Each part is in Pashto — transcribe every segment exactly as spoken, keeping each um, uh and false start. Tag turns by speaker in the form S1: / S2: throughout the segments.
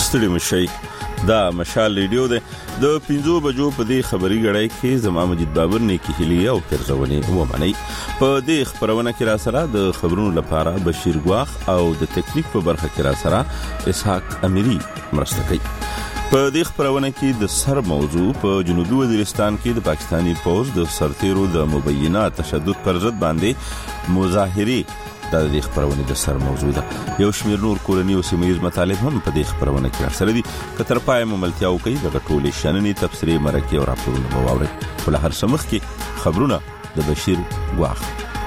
S1: ستړي مشي دا مشال ریډیو ده د پنځو بجو په دې خبري غړای کې زما مجید بابر نه کې هلي او پرځونی ومني په دې خبرونه کې را سره د خبرونو لپاره بشیر ګواخ او د ټیکنیک په برخه کې را سره اسحاق اميري مرسته کوي. په دې خبرونه کې د سر موضوع په جنوبي وزیرستان کې د پاکستانی پوز د سرتیرو د مبینه تشدد پر ضد باندې مظاهره د دې خبرونه د سر موضوع ده. یو شمیر نور کورنی او سیمایي مطالب هم په دې خبرونه کې سره دي. کتر پای مملتیا او کوي د ټولې شننې تفسیری مرکه او راپورونه وواوري. ول هر سمخ کې خبرونه د بشیر ګواخ.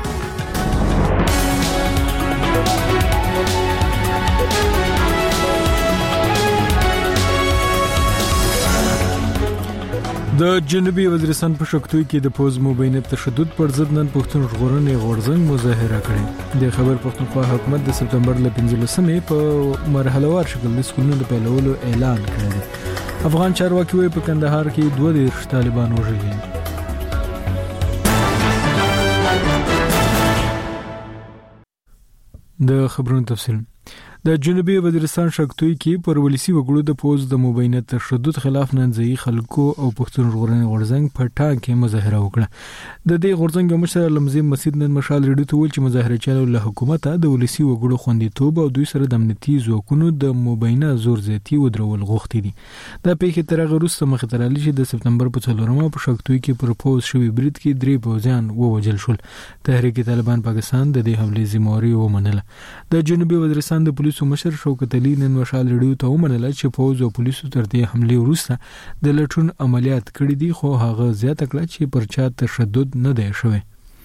S2: د جنوبي وزیرستان په شکتوي کې د پوز مبینه تشدد پر ضد نن پښتون ژغورنې غورځنګ مظاهره کړې. د خبر پښتونخوا حکومت د سپتمبر ل پنځلسمې په مرحله وار شکل د سکولونو د پیلولو اعلان کړی. افغان چارواکي وایي په کندهار کې دوه دیرش طالبان وژل. د خبرونو تفصیل د جنوبي وزیرستان شکتوي کې پر ولسی وګړو د پوز د مبینه تشدد خلاف نن ځای خلکو او پښتون ژغورنې غورځنګ په ټاک کې مظاهره وکړه. د دې غورځنګ مشر لمزي مسجد نن مشال ریډیو ته ویل چې مظاهره چالو له حکومت د ولسی وګړو خوندیتوب او دوی سره د امنیتي ځواکونو د مبینه زور زیاتی او درول غوښتي دي. دا پیښه تر هغه وروسته مخ ته راغلی چې د سپتمبر په څلورمه په شکتوي کې پر پوز شوی برید کې درې پوځیان ووجل شول. تحریک طالبان پاکستان د دې حملې ذمہواری ومنله. د جنوبي وزیرستان د پولیسو مشر شوکت علي نن مشال ریډیو ته ومنله چې پوز او پولیسو تر دې حملې وروسته د لټون عملیات کړي دي، خو هغه زیاته کړه چې پر چا تشدد نه دی شوی.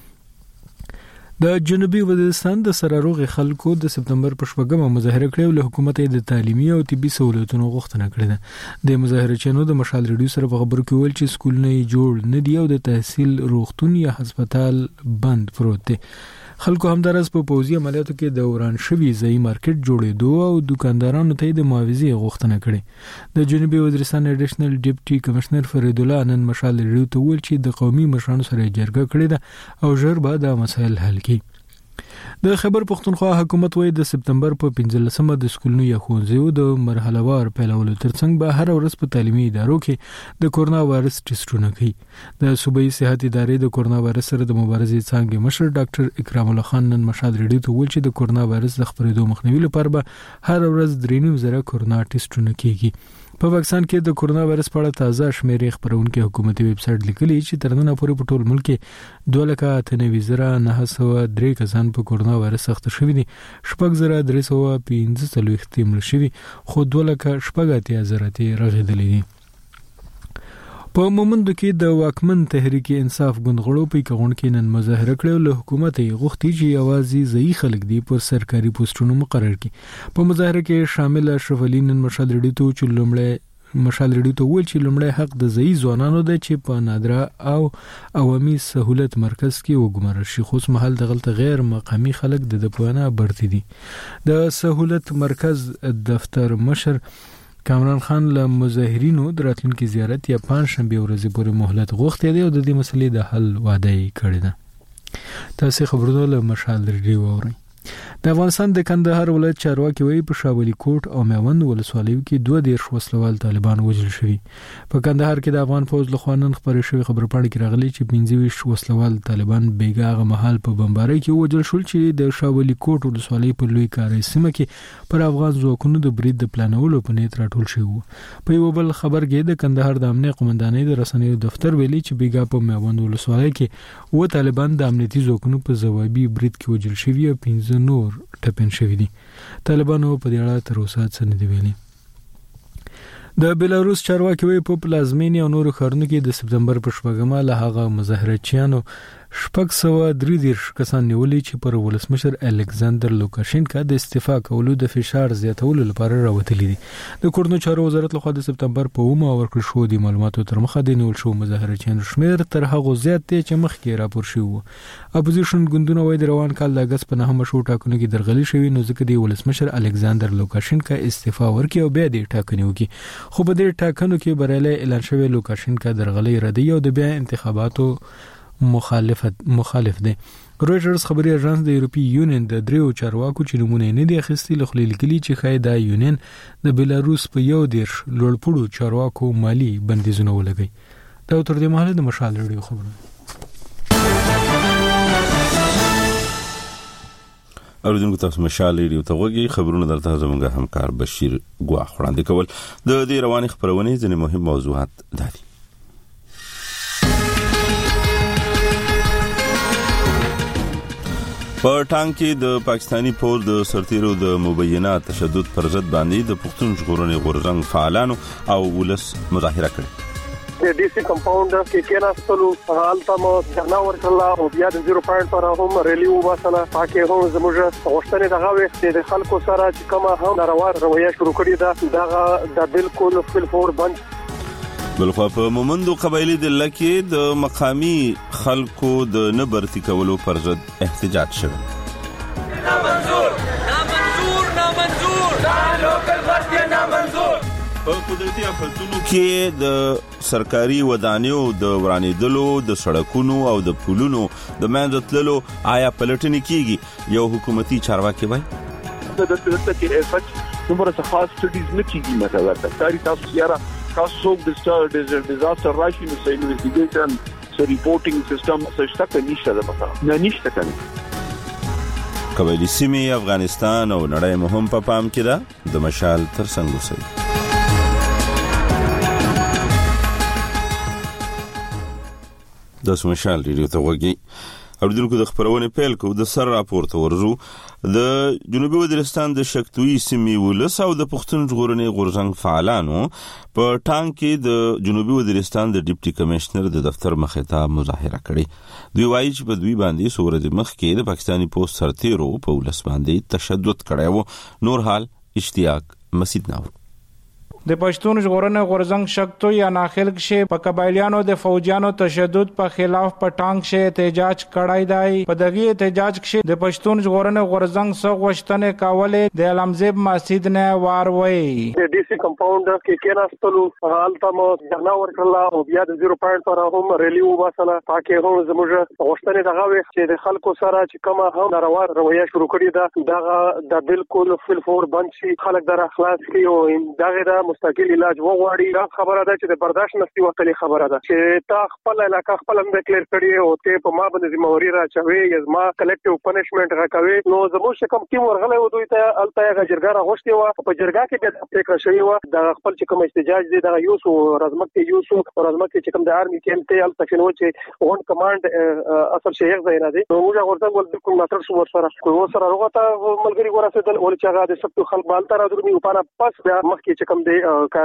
S2: د جنوبي وزیرستان د سراروغ خلکو د سپتمبر په شپږمه مظاهره کړې او له حکومت د تعلیمي او طبي سہولتونو غوښتنه کړې ده. د مظاهره چانو د مشال ریډیو سره په خبرو کې ویل چې سکولونه جوړ نه دي او د تحصیل روغتون یا هسپتال بند پروت دی. خلکو همدارس په پوزي عملیاتو کې د وران شوی ځای مارکیټ جوړېدو او دکاندارانو ته د معاوضې غوښتنه کړې. د جنوبي وزیرستان اډیشنل ډیپټي کمشنر فرید الله نن مشال ریډیو ته ویل چې د قومي مشرانو سره جرګه کړې ده او ژر به دا مسایل حل کړي. د خبر پښتونخوا حکومت وایي د سپتمبر په پنځلسمه د سکولونو یا ښوونځیو د مرحله وار پیلولو ترڅنګ به هر ورځ په تعلیمي ادارو کې د کورونا وایرس ټیسټونه کوي. د صوبایي صحت ادارې د کورونا وایرس سره د مبارزې څانګې مشر ډاکټر اکرام الله خان نن مشال ریډیو ته ویل چې د کورونا وایرس د خپرېدو مخنیوي لپاره به هر ورځ درې نیم زره کورونا ټیسټونه کیږي. په پاکستان کې د کورونا وایرس په اړه تازه شمیرې خبرونکو حکومتي ویب سټ لیکلي چې تر نن پورې په ټول ملک کې دوه لکه اته نوي زره نهه سوه درې کسان په کورونا وایرس اخته شوي دي، شپږ زره درې سوه پنځه څلوېښت مړه شوي، خو دوه لکه شپږ اتیا زره رغېدلي دي. په مومندو کې د واکمن تحریک انصاف ګوندغړو په کغون کې نن مظاهره کړې او له حکومت یې غوښتي چې یوازې ځای خلک دی پر سرکاري پوسټونو مقرر کړي. په مظاهره کې شامل اشرف علي نن مشال ریډیو ته چې لومړی مشال ریډیو ته ویل چې لومړی حق د ځای ځوانانو دی چې په نادره او عوامي سہولت مرکز کې وګمارل شي، خو مهال دغلته غیر مقامي خلک د دپوانه برتي دي. د سہولت مرکز دفتر مشر کامران خان له مظاهرینو د راتلونکي زیارت یا پنځشنبه ورځې پورې مهلت غوښتي دی او د دې مسلې د حل وعده یې کړې ده. تاسو خبرونه له مشال ریډیو اورئ. د افغانستان د کندهار ولایت چارواکي وایي په شاولي کوټ او میوند ولسوالیو کې دوه دیرش وسلوال طالبان وژل شوي. په کندهار کې د افغان فوج له خوا نن خبرې شوې خبرپاڼې کې راغلي چې پنځه ویشت وسلوال طالبان بیګا هغه مهال په بمبارۍ کې وژل شول چې د شاولي کوټ ولسوالۍ په لوی کاري سیمه کې پر افغان ځواکونو د برید د پلانولو په نیت راټول شوي وو. په یو بل خبر کې د کندهار د امنیت قومندانۍ د رسنیو دفتر ویلي چې بیګا په میوند ولسوالۍ کې و طالبان د امنیتي ځواکونو په ځوابي برید کې وژل شوي او پنځه نور ټپین شوي دي. طالبانو په دې اړه تر اوسه څه نه دي ویلي. د بلاروس چارواکي وایي په پلازمینې او نورو ښارونو کې د سپتمبر په شپږمه له هغه مظاهرچیانو شپږ سوه درې دېرش کسان نیولي چې پر ولسمشر الکساندر لوکاشینکا د استعفا کولو د فشار زیاتولو لپاره راوتلي دي. د کورنو چارو وزارت لخوا د سپتمبر په اومه ورکړل شو د معلوماتو تر مخه د نیول شو مظاهرچیانو شمېر تر هغو زیات دی چې مخکې راپور شوی و. اپوزیشن ګوندونه وایي د روان کال د اګست په نهمه شو ټاکنو کې درغلي شوي، نو ځکه د ولسمشر الکساندر لوکاشینکا استعفا ورکړي او بیا د ټاکنې وکړي. خو په دې ټاکنو کې بریالی اعلان شوی لوکاشینکا درغلي ردوي او د بیا انتخاباتو مخالفت مخالف دی. رويټرز خبري اژانس د یورپی یونین د دریو چارواکو چې نمونه نه دی اخیستي لخوا لیکلي چې خای دا یونین د بلاروس په یو دیرش لوړپوړو چارواکو مالی بندیزونه ولګي. دا تر دې مهاله د مشال ریډیو خبره.
S1: اوریدونکو تاسو مشال ریډیو ته وګورئ. خبرونه درته زموږ همکار بشیر ګواخ وړاندې کول. د دې رواني خبرونه ځینې مهم موضوعات دي. په ټانګ کې د پاکستانی پوز د سرتیرو د مبینه تشدد پر ضد باندې د پښتون ژغورنې غورځنګ فعالانو او ولس مظاهره کړې.
S3: د ډي سي کمپاوند کې کېناستلو حالت مو ځنا ورکړه او بیا د صفر پوینټ پر هم ریلی وباسله. پاکه هم زموږ غوښتنې دغه وخت د خلکو سره چې کومه هم ناروا رویه شروع کړې ده دغه د بالکل فل فور بند.
S1: بلخوا په مومندو قبایلی د لکې د مقامی خلکو د نبرتی کولو پر ضد احتجاج شوی.
S4: نامنظور نامنظور نامنظور دا لوکل ورته نامنظور.
S1: په قدرتي آفتونو کې د سرکاري ودانیو د ورانېدلو د سړکونو او د پلونو د منځ تللو آیا پلټنې کیږي؟ یو حکومتي چارواکي وایي
S5: د دغه کې افت نمبر څه خاص سټډیز نه کیږي. مطلب تاریخ تاسو یاره تاسو د ډیزاستر راشي نو سې انویسټیګیشن سې ریپورټینګ سیستم څه شته کې نشته ده مثلا نه نشته کنه.
S1: قبایلی سیمې افغانستان او نړۍ مهم په پام کې ده. د مشال تر څنګ وسي. د مشال ریډیو ته وګورئ. اوریدونکو د خبرونه پیل کو د سر راپورته ورزو. د جنوبي وزیرستان د شکتوي سیمې ولس او د پښتون ژغورنې غورځنګ فعالانو په ټانګ کې د جنوبي وزیرستان د ډیپټي کمشنر د دفتر مخې ته مظاهره کړې. دوی وایي چې په دوی باندې سورج مخ کې د پاکستانی پوسټ سرتیرو په ولس باندې تشدد کړی وو. نور حال اشتیاق مسید ناو.
S6: د پښتون ژغورنې غورځنګ شکتو یا ناخل کې په قبایلیانو د فوجیانو تشدد په خلاف په ټانګ کې احتجاج کړای دی. په دغه احتجاج کې د پښتون ژغورنې غورځنګ څخه غوښتنې کولې د علمزیب مسجد نه واروي.
S3: د ډي سي کمپاوند کې کېناستلو حالت مو ځنا ورکړه او بیا د صفر پوینټ پر هم ریلی وباسله. پاکه هم زموږ غوښتنې دغه وخت چې د خلکو سره چې کومه هم ناروا رویه شروع کړې ده دغه د بالکل فل فور بند شي. خلک در اخلاص کې او دغه د مستقل علاج وغواړي. دا خبره ده چې د برداشت نشي وکړي. خبره ده چې تا خپل علاقه خپل هم ډیکلیئر کړی او ته په ما باندې ذمہواری راچوي یا ما کلیکټیو پنیشمنت راکوي. نو زموږ کوم ټیم ورغله و دوی ته الته جرګه راغوښتي و په جرګه کې د فکر شوی و د خپل چې کوم احتجاج دي د یوسو رزمکه یوسو رزمکه چې کوم د آرمي کېم ته الته شنو چې اون کمانډ اصل شیخ زینا دي. نو موږ ورته ول بالکل ماتر شو سره کوو سره ورته ملګری ورسېدل ول چې هغه د سپتو خلک بالته را درمي په نه پس بیا مخکې چې کوم دی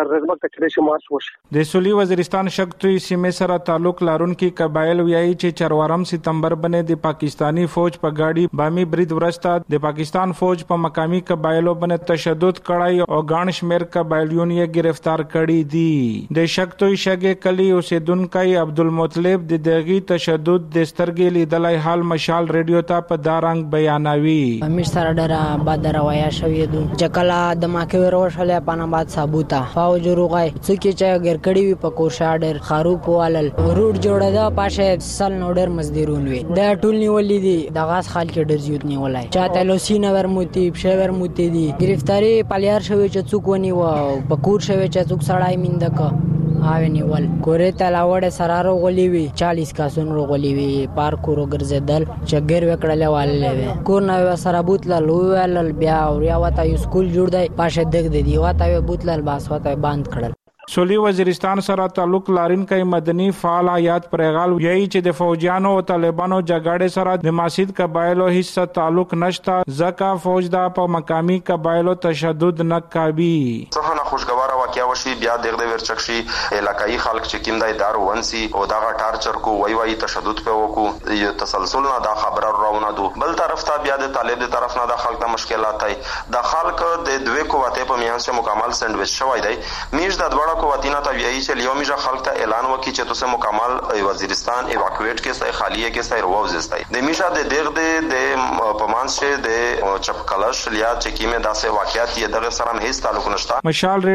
S6: د سولي وزیرستان شکتوي سیمې سره تعلق لرونکي قبایل ویایي چې چروارم ستمبر باندې د پاکستانی فوج په گاډي بامي برید ورسته د پاکستان فوج په مقامي قبایلو باندې تشدد کړای او غان شمیر قبایلیون یې گرفتار کړي دي. د شکتوي شګه کلی اوسیدونکو عبدالمطلب د دغه تشدد د سترګې لیدلای حال مشال ریډیو ته په دارنګ بیانوي.
S7: امیر سره ډره باد روایه شوې دو چې کله د ماکه وروشله پنامات ثابوته فوج روغای څوک چې ګرکړی وي په کورشاډر خروپ والل روډ جوړه دا پاشه سل نوډر مزدورون وي دا ټول نیولې دي د غاز خال کې ډیر زیات نیولای چاته لوسینه ورموتی بشور موتی دي گرفتاری پالیار شوی چې څوک ونی و په کور شوی چې څوک سړای میندک آوینی ول کوره تلاوړ سرارو غلی وی چالیس کاسون رو غلی وی پارک رو ګرځیدل چې ګر وکړل والله وی کور نو سره بوتل لول بیا او یا وتا یو سکول جوړ دی پاشه دغ دی وتا بوتل باس وتا باند کړل.
S6: سولي وزیرستان سره تعلق لرونکي مدني فعال حیات پرغال یی چې د فوجیانو او طالبانو جګړې سره د ماسید قبایلو هیڅ تعلق نشته ځکه فوج دا په مقامي قبایلو تشدد نه کوي.
S8: څه خوشګوار واقعیا وشي بیا دغه ورچکشي علاقائی خلک چې کیندای دار ونسي او دا ټارچر کو وای وای تشدد په وکو یو تسلسل نه دا خبره راونه دو بل طرف ته بیا د طالب د طرف نه د خلک ته مشکلات هي د خلک د دوه قوته په میان سره مکمل سندویچ شوی دی میش د دوړه قوتینا ته ویایي چې یومیجه خلک ته اعلان وکړي چې تاسو مکمل وزیرستان ایواکویټ کې سای خالیه کې سای رووزستای د میشه د دغه د پمانشه د چپکلش لیا چې کیمه داسې واقعیت یې دغه سره هیڅ تعلق نشته.
S6: مشال ریډیو چې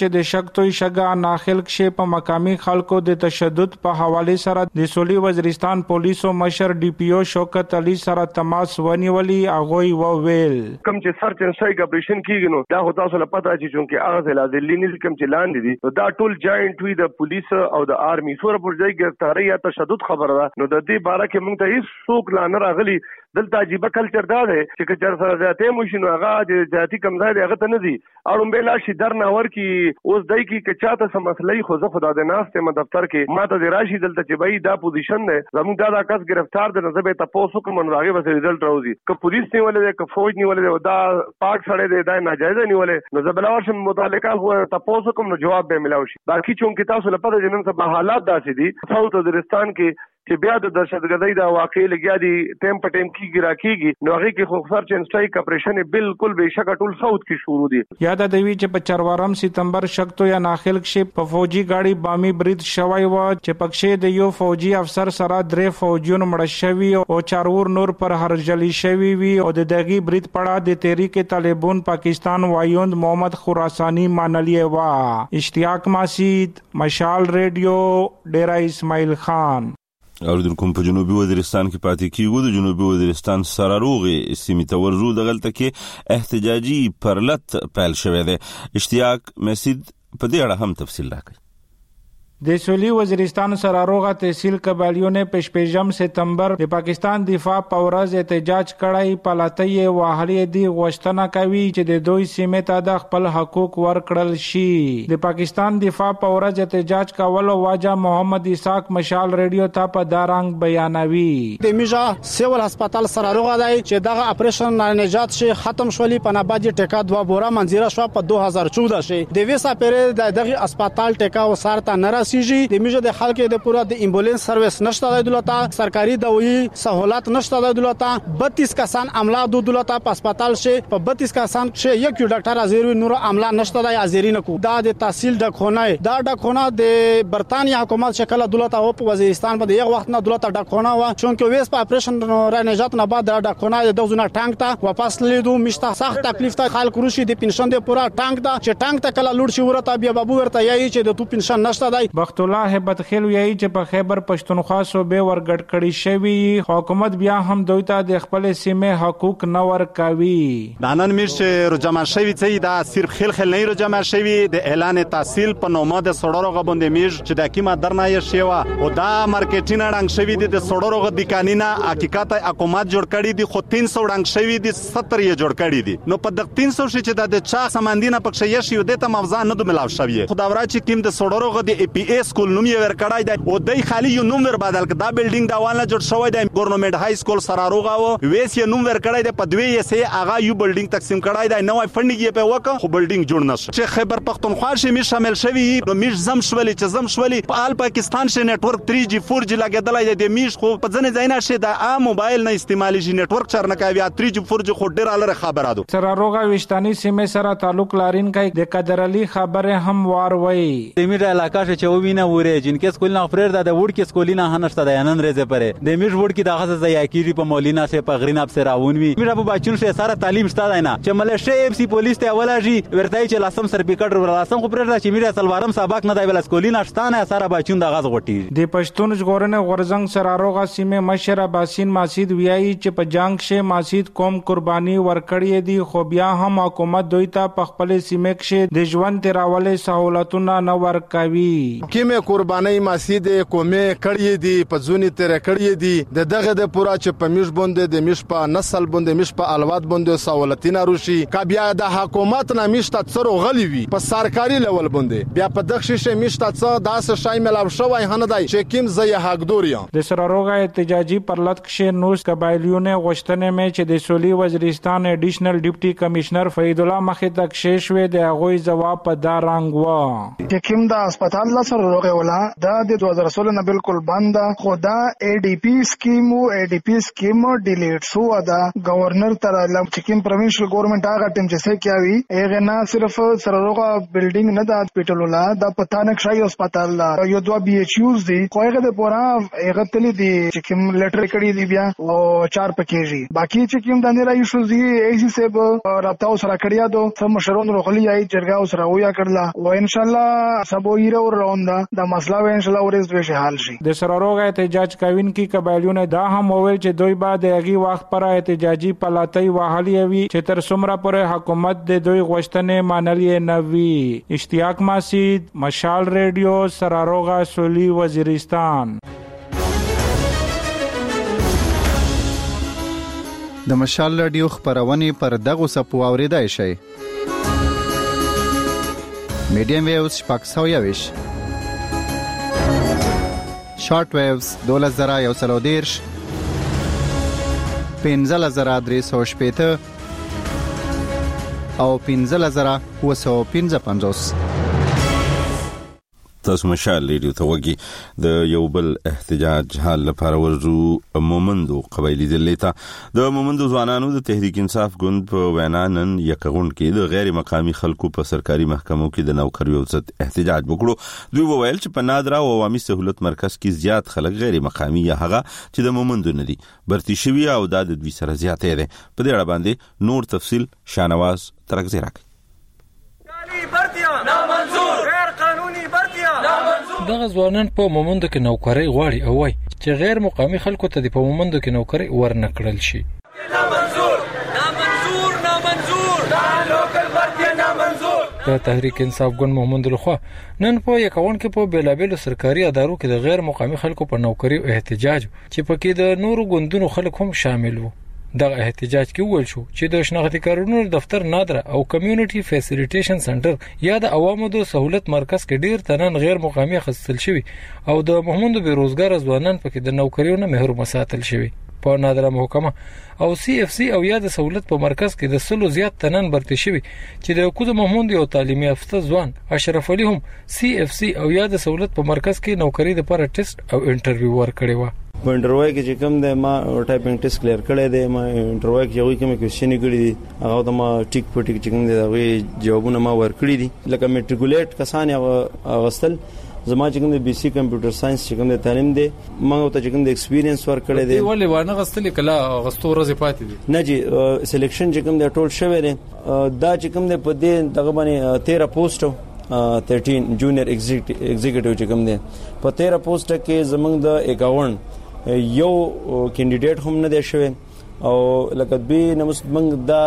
S6: چې د شکتوي شګه ناخل کې په مقامی خلکو د تشدد په حواله سره د سولي وزیرستان پولیسو مشر ډي پی او شوکت علي سره تماس ونیولي هغه و ویل
S3: کوم چې سرچ اینڈ سټرایک اپریشن کیږي نو دا هو تاسو له پته چې چونکه هغه ځلا د لینل کوم چې لاندې دي دا ټول جاینټ وی د پولیس او د آرمي سره پر ځای ګرفتاری یا تشدد خبره ده نو د دې باره کې موږ ته هیڅ څوک لا نه راغلي دلته عجیبه کلچر دا دی چې که چېر سره زیاتې مو شي نو هغه د ذاتي کمزای دی هغه ته نه ځي اړومبی لا شي در نه ورکړي اوس دی کې که چاته څه مسله وي خو زه خو دا د ناست یم دفتر کې ما ته دې راشي دلته چې بهي دا پوزیشن دی زموږ دا دا کس ګرفتار دی نو زه به یې تپوس وکړم نو د هغې به رزلټ راوځي که پولیس نیولی دی که فوج نیولی دی دا پاک سړی دی دا یې ناجایزه نیولی نو زه به لا ورشم متعلقه خو تپوس وکړم نو جواب به یې میلاو شي باقي چونکې تاسو له پته چې نن سبا حالات داسې دي ساوث وزیرستان کې چې بیا د دهشتګردۍ دا واقع لګیا دي ټیم په ټیم کېږي را کېږي نو هغې کې خو سرچ اینډ سټرایک اپریشن بالکل بېشکه ټول ساوث کې شروع دي
S6: یاده دوي چې په چروارم ستمبر شکتو یا ناخل کې په فوجي گاډي بامي برید شوی و چې پکښې د یو فوجي افسر سره درې فوجیون مړه شوي او چارور نور پر هرجلی شوي وي او د دغه برید پړه د تحریک طالبان پاکستان وایوند محمد خراسانی مانلی و اشتیاق ماسید مشال ریډیو ډیرا اسماعیل خان
S1: اوریدونکو په جنوبي وزیرستان کې پاتې کیږو د جنوبي وزیرستان سراروغې سیمې ته ورځو دغلته کې احتجاجي پرلت پیل شوی دی اشتیاق مسید په دې اړه هم تفصیل راکړي
S6: د سولي وزیرستان سراروغه تحصیل قبالیون پشپیجم ستمبر د پاکستان دفاع پورز احتجاج کړای پلاتې واهلې دی غوښتنه کوي چې د دوی سیمه ته د خپل حقوق ورکړل شي د پاکستان دفاع پورز احتجاج کول واجه محمد اسحاق مشال ریډیو ته په دارنګ بیانوي
S9: د میجا سیول هسپتال سراروغه دی چې دغه اپریشن نجات شي ختم شولي پناباجي ټیکا دوه بورا منځره شو په دوه هزار چودہ شي د ویسا پرې دغه هسپتال ټیکا وسارته نرا سیجی د میجه د خلکو د پورا د امبولانس سرویس نشته د دولت سرکاري دوايي سہولت نشته د دولت بتیس کسان عمله د دولت په هسپتال شي په بتیس کسان شي یک ډاکټر ازيروي نور عمله نشته د ازيرین کو دا د تحصیل د خونه دا د خونه د برتانیا حکومت شکل دولت او په وزیرستان په یو وخت نه دولت د خونه و چونکه ویس په اپریشن را نجات نه بعد د خونه د دوزونه ټانک ته واپس لیدو مشته سخت تکلیف ته خلک روشي د پنشن د پورا ټانک ته چې ټانک ته کله لوړ شي ورته بیا بابو ورته یی چې د تو پنشن نشته دی
S6: بخت الله هبت خیل ویایي چې په خیبر پښتونخوا صوبې ورګډ کړي شوی حکومت بیا هم دوی ته د خپل سیمه حقوق نه ورکوي
S10: نن میش رو جمع شوی چې دا صرف خل خل نه رو جمع شوی د اعلان تحصیل په نومه د سړورغه باندې میش چې د کیمه درنه شیوا او دا مارکیټینګ رنګ شوی د سړورغه د قانونا حقیقت حکومت جوړ کړي دي خو تین سو رنګ شوی دي ستر یې جوړ کړي دي نو په د تین سو شي چې د چا سمندینه پکښه یې شي د ته موضوع نه ملاو شوی خدای چې کیم د سړورغه د ای پی ایس سکول نوم یې ورکړای دی او دای خالی یو نوم ور بدل کړ دا بلډینګ دا وانه جوړ شوی دی ګورنمنت های سکول سراروغه او ویس یې نوم ورکړای دی په دوی یې سه هغه یو بلډینګ تقسیم کړای دی نوې فندینګ یې په وکړ خو بلډینګ جوړ نشو چې خیبر پختونخوا شي می شامل شوی نو میش زم شولې چې زم شولې په آل پاکستان شي نتورک تھری جی فور جی لګیدلای دی میش خو په ځنه ځاینا شي د عام موبایل نه استعمالي شي نتورک چرنه کوي تھری جی فور جی خو ډیر الره خبره ده
S6: سراروغه وشتانی سیمه سره تعلق لارین کوي د قدر علي خبره هم وار وای
S11: د میډه علاقه چې وینه وره جن کې سکول نه فریر د وډ کې سکولینا هنشته د نن ریزه پره د میډ وډ کې د غزه ځای کیږي په مولینا سه په غرینا په راون وی میډه په بچون شه سره تعلیم شته نه چې ملشه اف سی پولیس ته ولاجی ورته چې لاسم سرپیکټ ور لاسم خو پرې چې میډه سلوارم سبق نه دی ول سکولینا شته سره بچون د غزه غټي
S6: د پښتون ژغورنه غورزنګ سراروغه سیمه مشر باسین ماسید ویایي چې په جنگ شه ماسید قوم قرباني ورکړی دی خو بیا هم حکومت دوی ته په خپل سیمه کې د ژوند تیراولې سہولتونه نه ورکوي
S12: کیمه قرباني ماسید کومه کړی دی په ځونی تر کړی دی د دغه د پورا چې په میش بوندې د میش په نسل بوندې میش په الواد بوندې سہولتونه روشي کا بیا د حکومت نه میش ته څرو غلی وي په سرکاري لیول بوندې بیا په دغه شیشه میش ته څه داس شای ملاب شوی هنه دی چې کیم زې حق دوریا
S6: د سراروغه احتجاجي پرلط کې نوز قبایلیونه غوښتنه مې چې د سولي وزیرستان ایډیشنل ډیپټي کمشنر فرید الله مخې تک شیشوي د هغوی جواب په دا رنګ و
S13: چې کیم د هسپتال لا سره روغه ولا دا د دوه هزار سولہ نه بالکل بند خو دا ای ډی پی سکیم او ای ډی پی سکیم ډیلیټ شو دا گورنر تر لم چکم پروینشل ګورنمنت هغه ټیم چې څه کوي هغه نه صرف سره روغه بلډینګ نه دا هسپټال ولا دا پتانک شای هسپتال یو دوه بي ایچ یوز دي خو هغه د پورا هغه تللی دي چې کوم لیټر کړی دی بیا او چار پکېږي باقي چې کوم د نه را ایشوز دي ایسی سیب رابطه سره کړیا دو سم مشرون روغلی ای جرګه سره ویا کړلا او ان شاء الله سبو یره ور رواندا دا مسله ان شاء الله ورز دوی حل شي
S6: د سراروغ احتجاج کوین کی قبایلونه دا هم وویل چې دوی بعد هغه وخت پر احتجاجي پلاتۍ وهلي وي چې تر څومره پر حکومت د دوی غوښتنې منلې نه وي. اشتیاق مسجد، مشال ریډیو، سراروغ سولی، وزیرستان.
S14: د مشال رادیو خبرونه پر دغه سپو اوریدای شي. میډیم ویوز شپږ سوه یویش، شارټ ویوز دولس زره یو سل او دېرش، پنځلس زره درې سوه شپېته او پنځلس زره اووه سوه پنځه پنځوس.
S1: تاسو مشال ریډیو ته وګي د یو بل احتجاج حال لپاره ورجو مومندو قبایلی ضلع د مومندو ځوانانو د تحریک انصاف ګوند په وینا نن یکغون کې د غیر مقامی خلکو په سرکاري محکمو کې د نوکریو ضد احتجاج وکړو. دوی وویل چې په نادره او عوامي سہولت مرکز کې زیات خلک غیر مقامی یا هغه چې د مومندو نه دي برتی شوی او د دوی سره زیاتې ده. په دې اړه باندې نور تفصیل شانواز ترکزی راکړي.
S15: دغه ځوانان په مومندو کې نوکری غواړي او وای چې غیر مقامی خلکو ته د په مومندو کې نوکری ورنکړل شي.
S4: نامنظور نامنظور نامنظور دا لوکل ورته نامنظور.
S15: د تحریک انصاف ګوند مومندو لخوا نن په یکاون کې په بیلابیلو سرکاري ادارو کې د غیر مقامی خلکو په نوکری احتجاج چې پکې د نورو ګوندونو خلک هم شامل وو. دغه احتجاج کې ویل شو چې د شناختی کارونو دفتر نادره او کمیونټي فیسیلیټیشن سنټر یا د عوامو د سہولت مرکز کې ډیر تنن غیر مقامی خصل شوی او د محمود بیروزګار ځوانان پکې د نوکریو نه محروم ساتل شوی. په نادره محکمه او سی اف سی او یا د سہولت په مرکز کې د سلو زیات تنن برتی شوی چې د کوم محمود یو تعلیمي یافته ځوان اشرف علي هم سی اف سی او یا د سہولت په مرکز کې نوکری لپاره ټیسټ او انټرویو ورکړی و.
S16: په انټرویو کې چې کوم د ما ټایپینګ ټیسټ کلیر کړی دی، ما انټرویو کې یو کوم کوېسچن کړی دی هغه ته ما ټیک په ټیک چې کوم دی هغه جوابونه ما ورکړي دي. لکه میټریکولیټ کسان هغه غسل زما چې کوم د بي سي کمپیوټر ساينس چې کوم د تعلیم دی ما ته چې کوم د ایکسپیرینس ورکړی دی.
S15: ولې وانه غسل کله غستو ورځې پاتې دي
S16: نه جی سلیکشن چې کوم د ټول شوی دی دا چې کوم د په دې دغه باندې تیرہ پوسټ تیرټین جونیئر ایگزیکټیو چې کوم دی په تیرہ پوسټ کې زمنګ د اکاونټ یو کینډیډیټ هم نه دی شوی او لکه دوی نمس موږ دا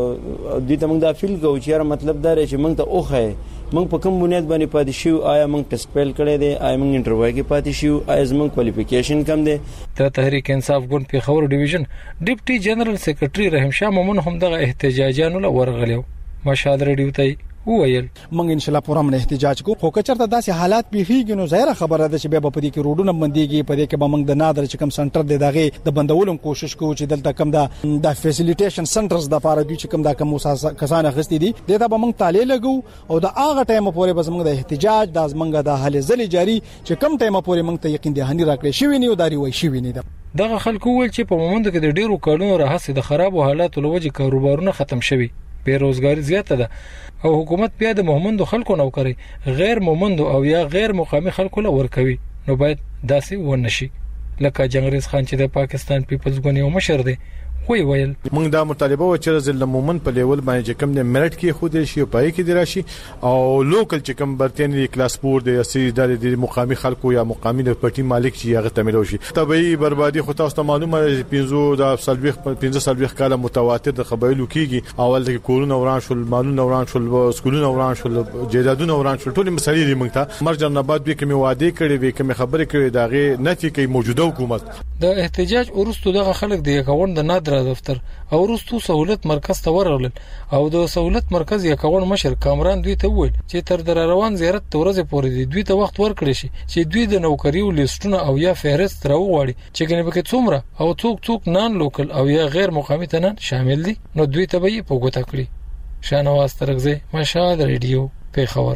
S16: دوی ته موږ دا فیل کوو چې یاره مطلب دا دی چې موږ ته اوخه موږ په کوم بنیاد باندې پاتې شو، آیا موږ ټیسټ فیل کړی دی، آیا موږ انټرویو کې پاتې شو، آیا زموږ کوالیفیکیشن کم دی.
S15: د تحریک انصاف ګوند پیښور ډیویژن ډیپټي جنرال سیکریټري رحیم شاه مومن هم دغه احتجاجانو له ورغلیو. مشال ریډیو ته وویل
S9: موږ ان شاء الله پوره من احتجاج کو خو کچرته داسې حالات پیښیږي نو ظاهره خبره ده چې به په دې کې روډونه بنديږي، په دې کې به موږ د نادر چې کوم سنټر دی دغه د بندولم کوشش کوو چې دلته کوم دا د فیسیلیټیشن سنټرز د لپاره دوی چې کوم دا کوم کسان اخستي دي دته به موږ تعالی لګو او د هغه ټایم پورې به موږ د احتجاج د ازمنګ د حل ځلې جاری چې کوم ټایم پورې موږ ته یقین دهاني راکړي شوی نه او داري وای شوی نه ده.
S15: دغه خلکو ول چې په مومند کې د ډیرو کارونو راهسه د خراب حالاتو لوجه کاروبارونه ختم شوي، بیروزګاری زیاته ده او حکومت بیا د مومندو خلکو نوکری غیر مومندو او یا غیر مقامی خلکو له ورکوي. نو باید داسې ونشي لکه جنگریز خان چې د پاکستان پیپلز ګوند یو مشر دی وی ویل
S17: موږ دا مطالبه و چې زل مومن په لیول باندې کوم د میرټ کې خو دې شي پای کې دی راشي او لوکل چې کوم برتنی کلاس پور دی اسی د مقامی خلکو یا مقامی د پټي مالک چې هغه تملو شي. طبيعي بربادي خو تاسو ته معلومه پنځو د سلويخ پنځه سلويخ کاله متواتر د قبایلو کېږي. اول د کورونه وران شول، مالونه وران شول، سکولونه وران شول، جیدادونه وران شول، ټول مسلې دي. موږ ته مرجان نبات به کوم وعده کړي وي، کوم خبره کړي داغه نفي کوي موجوده حکومت.
S15: د احتجاج ورستو دغه خلک د یکاون د نادر دفتر او ورستو سہولت مرکز ته ورغلل او د سہولت مرکز یکاون مشر کامران دوی ته وویل چې تر در روان زیارت تورزه پورې دی دوی ته وخت ورکړي شي چې دوی د نوکریو لیستونه او یا فهرست راوغواړي چې کنه پکې څومره او څوک څوک نان لوکل او یا غیر مقامی تنن شامل دي نو دوی ته به یې په ګوته کړی. شانواز ترغزه، مشال ریډیو، پیښور.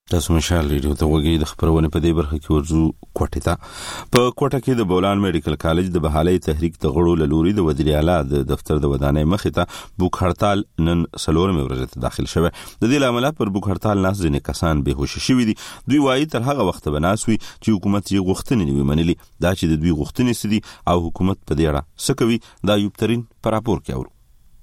S1: تاسو مشال ریډیو ته وګورئ. د خبرونه په دې برخه کې ورزو کوټه ته په کوټه کې د بولان میډیکل کالج د بحالي تحریک د غړو لوري د وزیر اعلی د دفتر د ودانۍ مخې ته بوک هړتال نن سلورمه ورځ ته داخل شوه. د دې لامل پر بوک هړتال ناس ځنې کسان به هوش شوي دي. دوی وايي تر هغه وخت بناسوي چې حکومت یې غوښتنې نیوي منلي. دا چې د دوی غوښتنې سدي او حکومت په دې اړه سکوي دا یو ترين پر راپور کې اورو.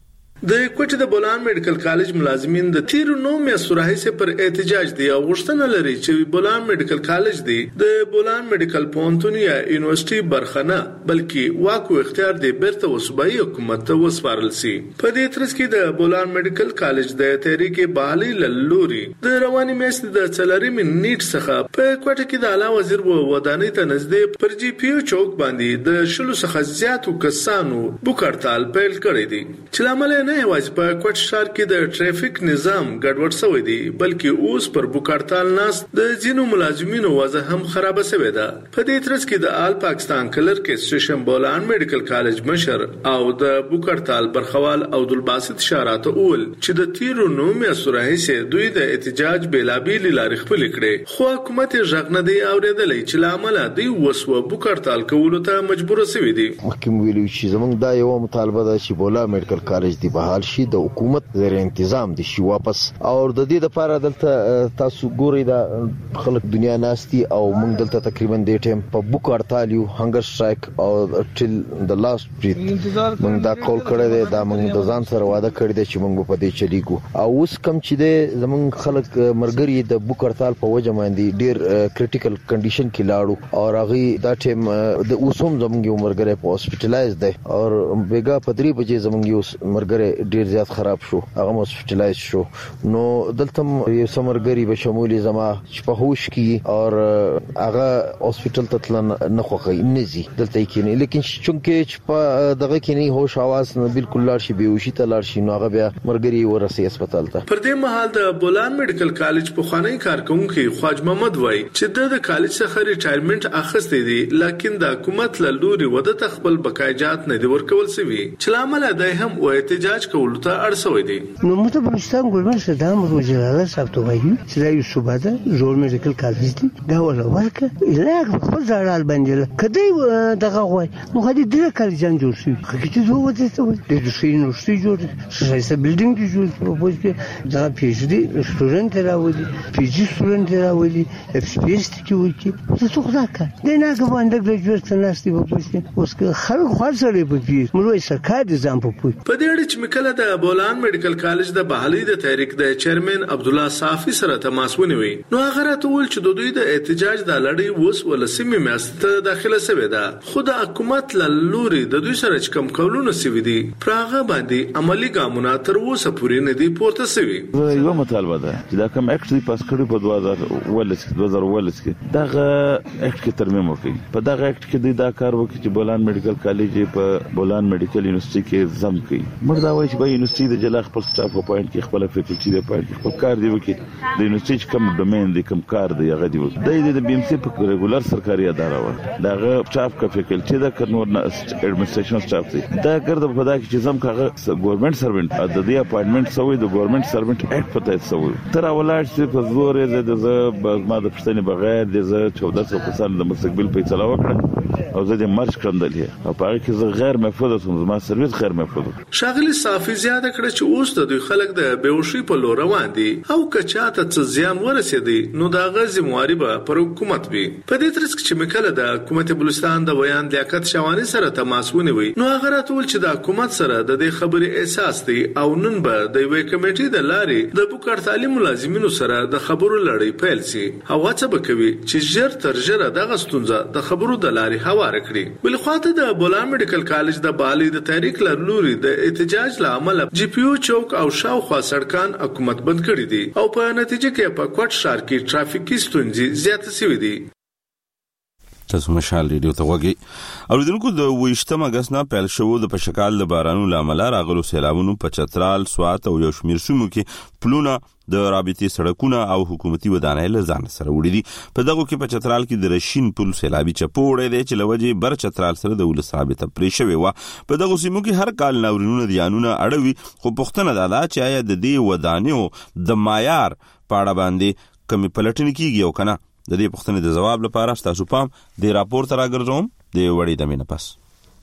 S18: د کوټې د بولان میډیکل کالج ملازمین د تیر نو میاشتو راهیسې پر احتجاج دي او غوښتنه لري چې بولان میډیکل کالج دی د بولان میډیکل پوهنتون یا یونیورسيټي برخنه بلکې واکو اختیار دی بیرته وسبایي حکومت ته وسپارل سي. په دې ترڅ کې د بولان میډیکل کالج د تحریک بحالي لوري د رواني میاشتې د څلورمې نیټ څخه په کوټه کې د اعلی وزیر و ودانۍ ته نږدې پر جی پی یو چوک باندې د شلو څخه زیاتو کسانو بوک هړتال پیل کړی دی چې لامل نه یوازې په کوټ شهر کې د ټریفیک نظام ګډوډ شوی دی بلکې اوس پر بوک هړتال ناس د ځینو ملازمینو وضع هم خراب شوې ده. په دې ترڅ کې د آل پاکستان کلرک اسوسییشن بولان میډیکل کالج مشر او د بوک هړتال برخوال عبدالباسط شارات اول چې د تیرو نو میاشتو راهیسې دوی د احتجاج بیلابېلې لارې خپلې کړې خو حکومت یې غږ نه دی اورېدلی چې لامل دوی وسوه بوک هړتال کولو ته مجبور شوي دي.
S19: محکم ویلي چې زموږ دا یو مطالبه ده چې بولان میډیکل کالج دی بحال شي د حکومت زیر انتظام دي شي واپس او د دې لپاره دلته تاسو ګورئ دا خلک دنیا ناشتي او موږ دلته تقریبا د ټیم په بوک هړتال یو هنګر سټرایک او ټل د لاست بریث موږ دا کول کړی دی دا موږ د ځان سره وعده کړی دی چې موږ په دې چلیږو او اوس کم چې دی زموږ خلک مرګري د بوک هړتال په وجه باندې ډیر کریټیکل کنډیشن کې لاړو او هغه دا ټیم د اوسوم زموږ یو مرګري په هاسپټلایز دی او بیګا په درې بجې زموږ یو مرګري ډیر زیات خراب شو هغه هاسپټلایز شو نو دلته یو سمرګری به شمول زما چې په هوش کې او هغه هاسپټل ته تل نه خوخی نزي دلته کې نه لیکن چونکه چې په دغه کې نه هوش आवाज نه بالکل لار شي بیوشي ته لار شي نو هغه بیا مرګري ورسي هسپتال ته.
S18: پر دې مهال د بولان میډیکل کالج په خوانی کارکونکو خواج محمد وای چې د کالج څخه ریټایرمنټ اخستې دي لکه د حکومت له لوري وده تخپل بقایجات نه دی ورکول سوي چې لامل دی هم و احتجاج کول ته ارسوي دي.
S20: نو متبرستان ګورمن صدام وزیراله صاحب ته وایي چې دا یو صوبه ده زور میډیکل کالج دی دا ولا ورکه اله خپل ځړال باندې کدی دغه وای نو هدي د کالجان جوړ شي حقیقت زه وځه ته د شي نو شي جوړ شي بلډینګ دی جوړ پروپوز کې دا پی ایچ ډي سټوډنټ راوړي پی جی سټوډنټ راوړي اف پی ایس ټي کې څه څه راکا د نه غوښنه ګریجویټ ناشتي په پوښتنه اوس که خلک خاصه په پی ملوي سرکار دي ځم په پوښتنه
S18: په دې اړه چې مکله د بولان میډیکل کالج د بحالي د تحریک د چیرمن عبد الله صافي سره تماس ونیوي نو هغه راټول چې د دوی د احتجاج د لړۍ وس ولسمي میاشت ته داخله شوې ده خو د حکومت له لوري د دوی سره چې کم کولونه سوي دي پراغه باندې عملی ګامونه تر اوسه پورې نه دي پورته سوي.
S21: یو مطالبه ده چې دا کوم اکټ دی پاس کړی په دوه هزار ولس کې دغه اکټ کې ترمیم وکړي په دغه اکټ کې دا کار وکړي چې بولان میډیکل کالج په بولان میډیکل یونیورسيټي کې زم کړي مردا وایي چې په یونیورسيټي د جلا خپل سټاف په پوینټ کې خپل فیکلټي د پوینټ کې خپل کار دی وکړي د یونیورسيټي کوم ډومین دی کوم کار دی هغه دی وکړي د بي ام سي په ریګولر سرکاري اداره و دغه سټاف کا فیکلټي د کنور اډمنستریشن سټاف دی دا ګرد په دا کې چې زم کاغه ګورنمنت سروینټ د دې اپاینټمنټ سوی د ګورنمنت سروینټ اکټ پته سوی تر اولاد چې په زور یې د ما د پښتنې بغیر د چودہ سو کسان د مستقبل په اطلاع وکړه او زه د مرچ کړندل هي او په هغه کې زه غیر محفوظ سوم زما سرویس غیر محفوظ.
S18: شاغلی صافي زیاده کړه چې اوس د دوی خلک د بیوشي په لور روان دي او کچاته څه زیان ورسېدي نو دا غزي مواربه پر حکومت وي. په دې ترڅ کې چې مکله د حکومت بلوچستان د ویان لیاقت شوانی سره تماس ونیوي نو هغه راټول چې د حکومت سره د دې خبرې احساس دی او نن به د وی کمیټې د لارې د بوک هړتال ملازمینو سره د خبرو لړۍ پیل شي او څه بکوي چې ژر تر ژره دغه ستونزه د خبرو د لارې هوار کړي. بل خواته د بولان میډیکل کالج د بالي د تحریک لوري د احتجاج لامل جی پی یو چوک او شاوخوا سړکان حکومت بند کړی دي او په نتیجه کې په کوټ ښار کې ټرافیکي ستونزې زیاتې شوې دي.
S1: تاسو مشال ریډیو ته وګورئ او دغه د ویشتم اگست نه پیل شوو د پشکال د بارانو لامل راغلو سیلابونو په چترال سوات او یو شمیر سیمو کې پلونه د رابطي سړکونه او حکومتي ودانۍ له ځان سره وړي دي. په دغه کې په چترال کې د رشین پل سیلابي چپوړې دی چې لوجه بر چترال سره د ولس رابطه پرې شوی و. په دغه سیمو کې هر کال ناورینونه دیانونه اړوي خو پښتنه دادا چې آیا د دې ودانیو د معیار پاړه باندې کمی پلټنې کیږي او کنه؟ د دې پوښتنې د جواب لپاره تاسو پام د راپور تر راګرځوم د وړې د مینه پس.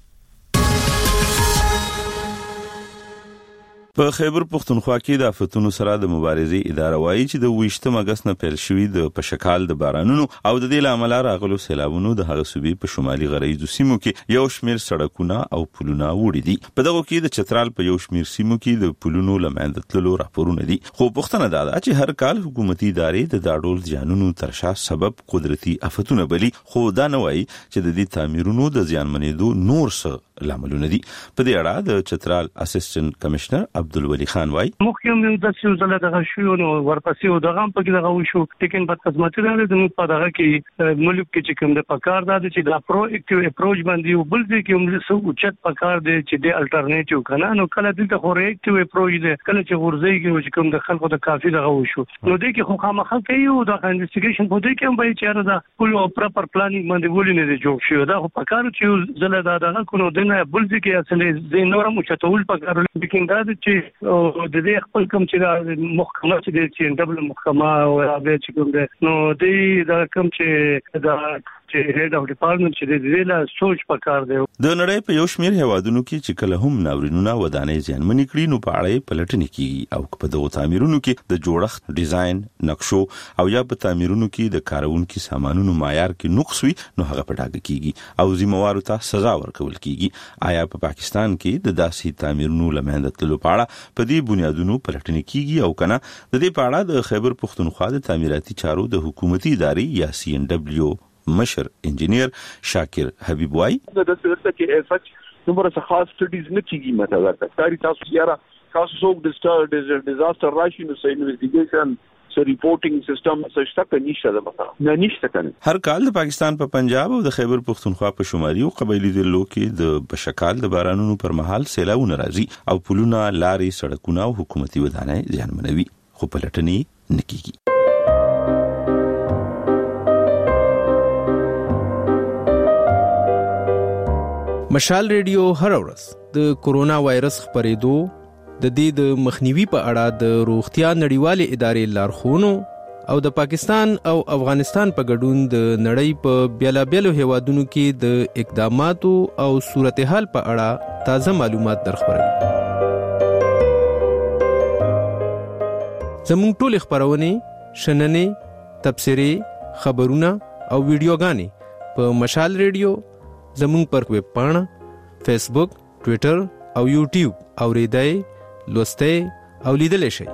S1: په خیبر پختونخوا کې د آفتونو سره د مبارزې اداره وایي چې د ویشتم اگست نه پیل شوی د پشکال د بارانونو او د دې لامل راغلو سیلابونو د هغه صوبې په شمالي غربي سیمو کې یو شمېر سړکونه او پلونه وړي دي. په دغه کې د چترال په یو شمېر سیمو کې د پلونو لمنځه تللو راپورونه دي. خو پوښتنه دا ده چې هر کال حکومتي ادارې د داډول ځانونو ترشا سبب قدرتي آفتونه بلی، خو دا نه وایي چې د دې تعمیرونو د زیانمنېدو نور څه لاملونه دي. په دې اړه د چترال اسسټنټ کمشنر عبدالولي خان وایي
S2: مخکې یو د څه زله دغه شو نو ورپسې دغه په کې دغه وشو، لیکن په قسمت نه د په دغه کې ملک کې چې کوم د پکار دا چې د پرو اکټیو اپروچ باندې یو بل ځای کې هم څه اوچت پکار دی چې د الټرنیټیو کنه نو کله دلته خو ریکټیو اپروچ دی، کله چې ورځي کې چې کوم د خلکو د کافي دغه وشو نو دې کې خو خامخا کوي او د انویسټیګیشن په دې کې هم به چې دا فل او پراپر پلانینګ باندې ولې نه جوړ شي. دا خو پکار چې زله دا دغه کو نو دنه بل ځای کې اصلي زین نورم اوچتول پکار، لیکن دا چې د دې خپل کوم چې محکمه چې د ډبل محکمه او هغه چې کوم ده نو دې دا کوم چې دا چې هډ اف ډپارټمنټ چې د دې لا سوچ پکار دی.
S1: د نړۍ په یو شمېر هیوادونو کې چې کله هم ناورینونه ودانې ځانمنې کړي نو په اړه پلټنې کیږي او په دغو تعمیرونو کې د جوړښت، ډیزاین، نقشو او یا په تعمیرونو کې د کارونکو سامانونو معیار کې نقص وي نو هغه په ډاګه کیږي او ذمہوارو ته سزا ورکول کیږي. آیا په پاکستان کې د داسې تعمیرونو لمنځه تللو په اړه په دې بنیادونو پلټنې کیږي او کنه؟ د دې په اړه د خیبر پختونخوا د تعمیراتي چارو د حکومتي ادارې یا سی ان ډبلیو مشر انجینیر شاکر حبیب وای
S5: د څه کې سچ نمبر څه خاص سټډیز نه کیږي مطلب دا تاری تاسو یاره تاسو څوک د ډیزاستر راشي نو سې انویسټیګیشن سو ریپورټینګ سیستم څه شته نشته ده مثلا نه نشته کنه.
S1: هر کال د پاکستان په پنجاب او د خیبر پختونخوا په شمالي او قبایلی ضلعو کې د بشکال د بارانونو پر مهال سیلاونه راځي او پلونه، لارې، سړکونه او حکومتي ودانۍ زیانمنوي، خو پلټنې نه کیږي.
S22: مشال ریډیو هر ورځ د کورونا وایرس خپرېدو، د دې د مخنیوي په اړه د روغتیا نړیوالې ادارې لارښوونو او د پاکستان او افغانستان په ګډون د نړۍ په بیلابیلو هیوادونو کې د اقداماتو او صورتحال په اړه تازه معلومات درخبروي. زموږ ټولې خپرونې، شننې، تبصرې، خبرونه او ویډیوګانې په مشال ریډیو، زمون پر ویب پاڼه، فیسبوک، ټویټر او یوټیوب اوریدای، لوستای او لیدل شي.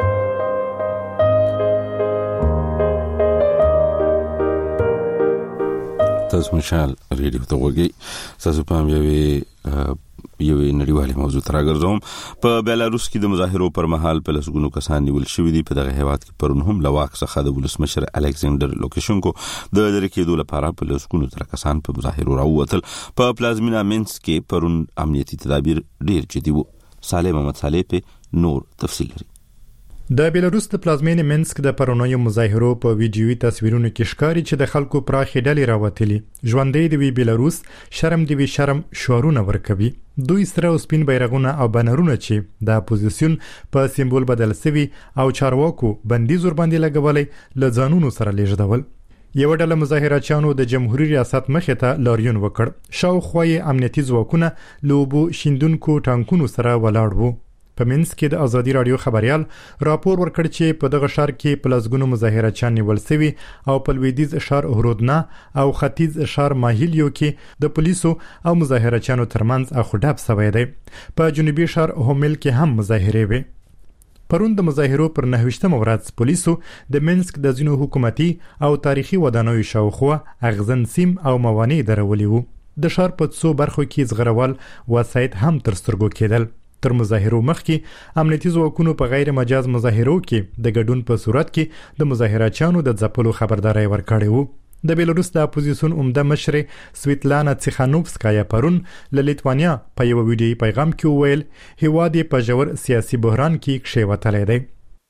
S1: تاسو مشال ریډیو ته وګورئ. تاسو په یوې یوې نړیوالې موضوع تر راګرځوم. په بیلاروس کې د مظاهرو پر مهال په لسګونو کسان نیول شوي دي. په دغه هیواد کې پرون هم لواک څخه د ولسمشر الکساندر لوکاشنکو د لرې کېدو لپاره په لسګونو تر کسان په مظاهرو راووتل. په پلازمینا مینسک کې پرون امنیتي تدابیر ډیر جدي وو. صالح محمد صالح په نور تفصیل لري.
S23: د بیلاروس د پلازمینې منسک د پرونیو مظاهرو په ویډیوي تصویرونو کې ښکاري چې د خلکو پراخې ډلې راوتلي. ژوندۍ دی وی بیلاروس، شرم دی وی شرم شعارونه ورکوي. دوی سره او سپین بیرغونه او بنرونه چې د اپوزیسیون په سمبول بدل سوي او چارواکو بندیز ور باندې لګولې ل ځانونو سره لیږدول. یو ډله مظاهرچیانو د جمهوریت ریاست مخې ته لاریون وکړ. شاوخوا یې امنیتي ځواکونه لوبو شیندونکو ټانکونو سره ولاړ وو. په منسک کې د ازادي رادیو خبريال راپور ورکړ چې په دغه ښار کې پلازګونو مظاهرچیان نیول شوي او په لویدیځ ښار هرودنا او ختیځ ښار ماهیلیو کې د پولیسو او مظاهرچیانو ترمنځ اخوډاب شوی دی. په جنوبي ښار هومل کې هم مظاهرې وې. پرون د مظاهرو پر نهویشتمه ورځ پولیسو د منسک د ځینو حکومتي او تاریخي ودانیو شاوخوا اغزن سیم او موانع درولي وو. د ښار په څو برخو کې زغرول وسایط هم تر سترګو کېدل. تر مظاهرو مخکې امنیتي ځواکونو په غیر مجاز مظاهرو کې د ګډون په صورت کې د مظاهرچیانو د ځپلو خبرداري ورکړې وو. د بیلاروس د اپوزیسیون عمده مشر سویتلانا تسخانوفسکایا پرون له لیتوانیا په یو ویډیوي پیغام کې وویل هیواد په ژور سیاسي بحران کې کښېوتلی دی.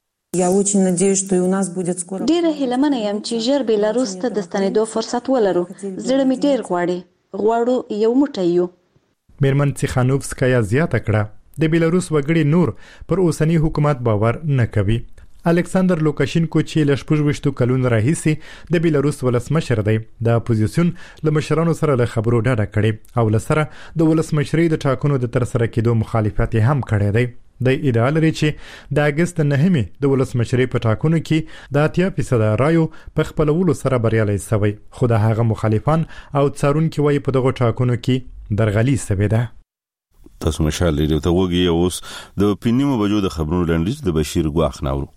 S24: ډیره هیلمنه یم چې ژر بیلاروس ته د ستنېدو فرصت ولرو. زړه مې ډیر غواړي. غواړو یو موټی یو.
S23: میرمن تسخانوفسکایا زیاته کړه د بیلاروس وګړي نور پر اوسنی حکومت باور نه کوي. الکساندر لوکاشینکو چې له شپږ کلونو راهیسې د بیلاروس ولسمشر دی د اپوزیسیون له مشرانو سره له خبرو ډډه کړې او له سره د ولسمشرۍ د ټاکنو د ترسره کېدو مخالفت هم کړی دی. د ادعا لري چې د اگست نهمې د ولسمشرۍ په ټاکنو کې د اتیا فیصد رایو په خپلولو سره بریالی شوی، خو د هغه مخالفان او څارونکي وایي په دغو ټاکنو کې درغلي شوې ده.
S1: تاسو مشال لري ته وګي اوس د پینیمو بجو د خبرونو لنډیز د بشیر ګواخ ناورو.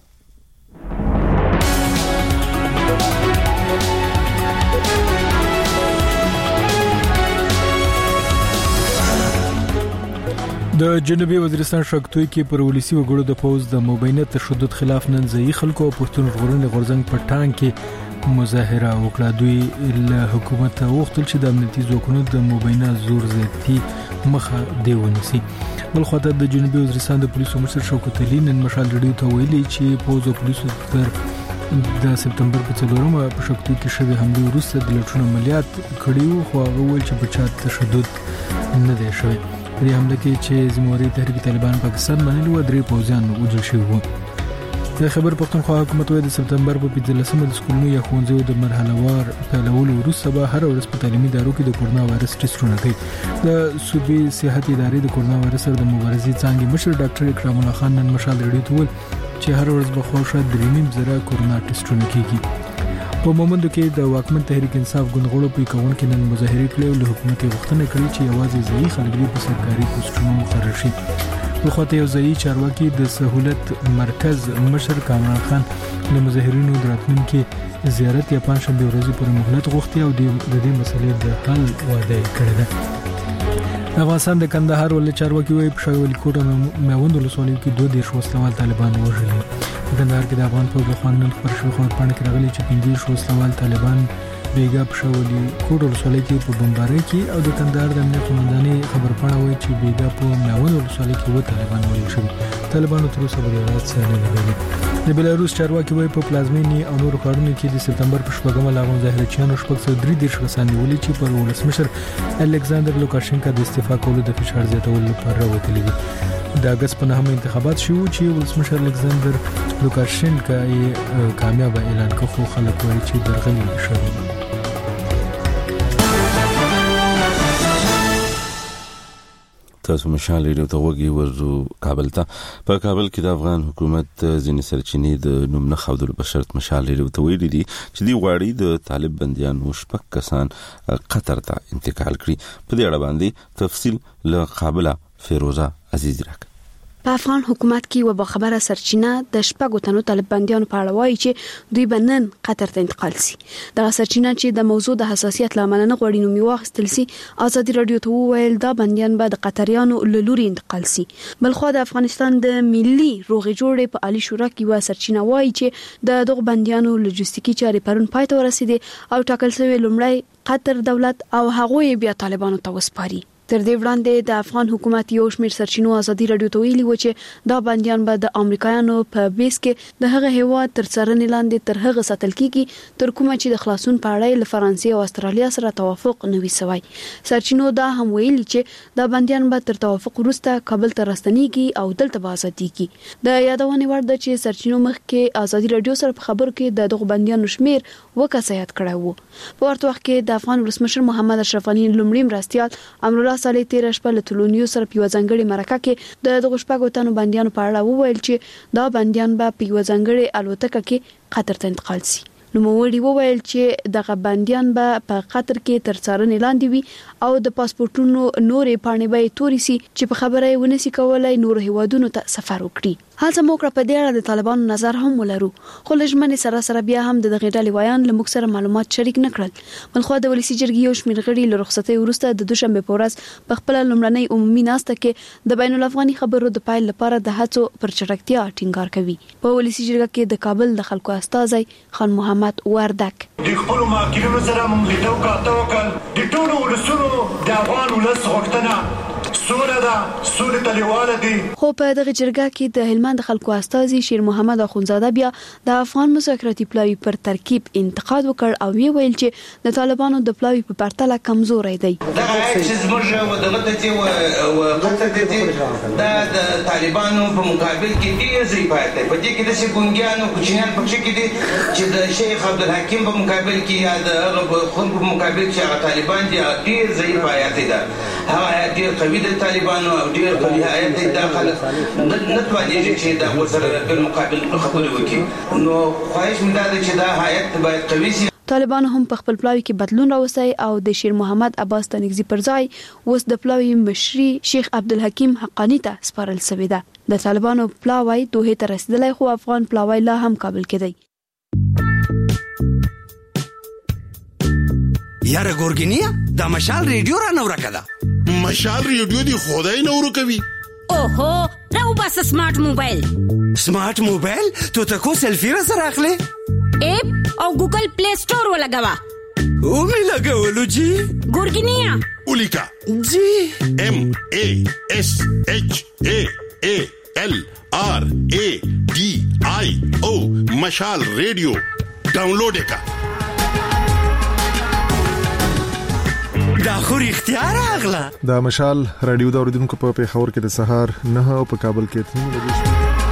S3: د جنوبي وزیرستان شکتوی کې پر ولسی وګړو د پوز د مبینه تشدد خلاف نن ځای خلکو او پښتون ژغورنې غورځنګ په ټانګ کې مظاهره وکړه. دوی له حکومت غوښتل چې د امنیتي ځواکونو د مبینه زور زیاتی مخه دی ونیسي. بل خو د جنوبي وزیرستان د پولیسو مشر شوکت علي نن مشال ریډیو ته ویلي چې پوز او پولیسو تر د سپتمبر په څلورمه په شکتوی کې شوی حمله وروسته د لټون عملیات کړي وو، خو هغه ویل چې په چا تشدد نه دی شوی. په دې حمله کې چې زموږ تحریک طالبان پاکستان باندې و درې پوځیان وژل شوي وو. د خبر پښتونخوا حکومت وایي د سپتمبر په پنځلسمه د سکولونو یا ښوونځیو د مرحله وار پیلولو وروسته به هر ورځ په تعلیمي ادارو کې د کورونا وایرس ټیسټونه کوي. د صوبې صحت ادارې د کورونا وایرس سره د مبارزې څانګې مشر ډاکټر اکرام الله خان نن مشال ریډیو ته وویل چې هر ورځ به خو شاید درې نیم زره کورونا ټیسټونه کیږي. په مومندو کې د واکمن تحریک انصاف ګوندغړو په کون کې نن مظاهره کړې او له حکومت غوښتنه کړې چې یوازې ځای خلک دې په سرکاري پوسټونو مقرر شي. په خاطر یو ځای چارواکي د سہولت مرکز مشر کامران خان له مظاهرینو دراتونکو زیارت یا پنځشنبه ورځې پر مهلت غوښتي او د دې مسلې د حل وعده کړې ده. افغانستان د کندهار ولې چارواکي وایي په شاولی کوټه میوند ولسوالۍ کې دوه دیرش وسلوال طالبان وژلي. په کندهار کې د افغان پوځ له خوا نن خبر شوی خبر پاڼه کې راغلي چې پنځه دیرش وسلوال طالبان بیګا په شاولی کوټه ولسوالۍ کې په بمبارۍ کې او د کندهار د امنیت قومندانۍ خبر پاڼه وایي چې بیګا په میوند ولسوالۍ کې و طالبان وژل شوي. طالبانو تر اوسه بریالیت څه نه لري. د بیلاروس چارواکي وایي په پلازمینې او نورو ښارونو کې د سپتمبر په شپږمه لا مظاهرچیانو شپږ سوه درې دېرش کسان نیولي چې پر ولسمشر الکساندر لوکاشینکا د استعفا کولو د فشار زیاتولو لپاره راوتلي دي. د اگست په نهمه انتخابات شوي چې ولسمشر الکساندر لوکاشینکا یې کامیاب اعلان کړ، خو خلک وایي چې درغلي شوي دي. تاسو مشال لري ته وګي ورزو کابل ته. په کابل کې د افغان حکومت ځینې سرچینې د نوم نه خودلو په شرط مشال لري ته ویلي دي چې دی غواړي د طالب بنديانو شپږ کسان قطر ته انتقال کړي. په دې اړه باندې تفصیل له قابله فیروزه عزیز راک.
S7: په افغان حکومت کې و باخبره سرچینه د شپږو تنو طالب بنديانو په اړه وایي چې دوی بنن قطر ته انتقال سي. دغه سرچینه چې د موضوع د حساسیت لامل نه غوړي نو میواخستل سي. ازادي رادیو ته وویل دا بنديان به د قطریانو له لوري انتقال سي. بل خو د افغانستان د ملي روغې جوړې په عالی شورا کې و سرچینه وایي چې د دغه بنديانو لوجستیکي چارې پرون پای ته ورسېدي او ټاکل شوی لومړی قطر دولت او هغوی بیا طالبانو ته وسپاري. تر دې وړاندې د افغان حکومت یو شمېر سرچینو ازادي رادیو ته ویلي و چې دا بنديان به د امریکایانو په بیس کې د هغه هیواد تر څارنې لاندې تر هغه ساتل کیږي تر کومه چې د خلاصون په اړه له فرانسې او استرالیا سره توافق نه وي شوی. سرچینو دا هم ویلي چې دا بنديان به تر توافق وروسته کابل ته راستنیږي او دلته به ازاديږي. د یادونه وړ ده چې سرچینو مخکې ازادي رادیو سره په خبرو کې د دغه بنديانو شمیر وکاسه یاد کړی وو. په ورته وخت کې د افغان ولسمشر محمد اشرف غني لومړی مرستيال امرالله صالح تیر شپه له تلونیو سره په ځنګړي مرکه کې د دغه شپږو تنو بنديانو په اړه وویل چې دا بنديان به په ځنګړي الوتکه کې قطر ته انتقال سي. نو موړي وویل چې دغه بنديان به په قطر کې تر څارنې لاندې وي او د پاسپورتونو نورې پاڼې به توري سي چې په خبره یې ونسي کولای نور هیوادونو ته سفر وکړي. هڅه موکړه په دې اړه د طالبانو نظر هم ولرو، خو لږمنې سره سره بیا هم د دغه ډلې وایان له موږ سره معلومات شریک نه کړل. بلخو د ولسی جرګې یو شمېر غړي له رخصتۍ وروسته د دوشنبه په ورځ په خپل لومړنۍ عمومي ناسته کې د بین الافغاني خبرو د پایل لپاره د هڅو پر چټکتیا ټینګار کوي. په ولسی جرګه کې د کابل د خلکو استازي خان محمد وردک
S8: د خپل ماکینو سره موږ لیدو کاته وکړ د ټولو ورسونو د افغان ولس غوښتنه سوله ده سوله تلیواله دي.
S7: خو په دغه جرګه کې د هلمند خلکو استازي شیر محمد اخونزاده بیا د افغان مذاکراتي پلاوی پر ترکیب انتقاد وکړ او وی ویل چې د طالبانو د پلاوی په پرتله کمزوري دی.
S10: دا چې زموږ ودغه ته او قطر ته دا د طالبانو په مقابل کې ډیر ضعیفات دی. په دې کې د سګونګیانو کوچنیان پکې کې دي چې د شیخ عبدالحکیم په مقابل کې یا د هغه خلکو په مقابل کې هغه طالبان دي ډیر ضعیف آیات ده. هغه ډیر قوي د طالبانو او ډیر قوي آیات داخله نه توانېږي چې دا ورسره په مقابل خبرې وکړي. نو خواهش مې دا ده چې دا آیات باید قوي شي.
S7: طالبان هم په خپل پلاوی کې بدلون راوستي او د شیر محمد عباس تنگزی پر ځای اوس د پلاوی مشري شیخ عبدالحکیم حقانی ته سپارل شوی ده. د طالبانو پلاوی دوه ته رسیدلی خو افغان پلاوی لا هم کابل کې دی.
S11: یاره ګورګینیا دا مشال ریډیو را نور کړه.
S12: مشال ریډیو دی خدای نور کوي.
S25: اوهو راو بس سمارټ موبایل.
S11: سمارټ موبایل تو تکو سیلفی را سره اخلي
S25: اپ او ګوګل پلی سٹور ولګوا.
S11: او می لګولو جی
S25: ګورګینیا
S12: اولیکا
S11: جی
S12: ام ا اس اچ ا ا ال آر ا ډي آی او مشال ریډیو ډاونلوډ وکړه.
S11: دا خو اختیار اغلا.
S26: دا مشال رادیو دا اوریدونکو په پیښور کې د سهار نه او په کابل کې تنو لګیږي.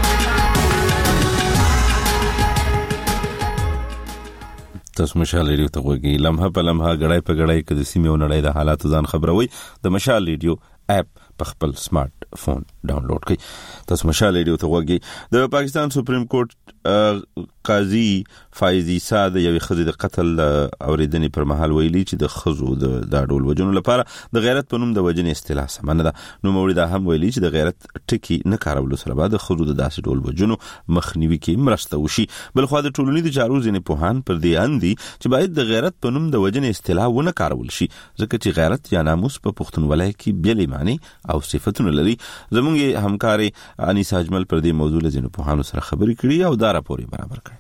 S1: تاسو مشال ریډیو ته وګورئ. لمحه په لمحه غړای په غړای کې د سیمې او نړۍ د حالاتو ځان خبروي. د مشال ریډیو اپ په خپل سمارټ فون ډاونلوډ کړئ. تاسو مشال ریډیو ته وګورئ. د پاکستان سپریم کورټ قاضي فایز عیسی د یوې ښځې د قتل اوریدنې پر مهال ویلي چې د ښځو د دا ډول وجنو لپاره د غیرت په نوم د وجنې اصطلاح سمه نه ده. نو موري دا هم ویلي چې د غیرت ټکی نه کارولو سره به د ښځو د داسې ډول وجنو مخنیوي کې مرسته وشي. بلخو د ټولنیزو چارو ځینې پوهان پر دې اندي چې باید د غیرت په نوم د وجنې اصطلاح ونه کارول شي ځکه چې غیرت یا ناموس په پښتونولۍ کې بیلې معنی او صفتونه لري. زموږ همکاري انیسا اجمل پر دې موضوع لزینو پوهانو سره خبرې کړي او دا راپور برابر کړي.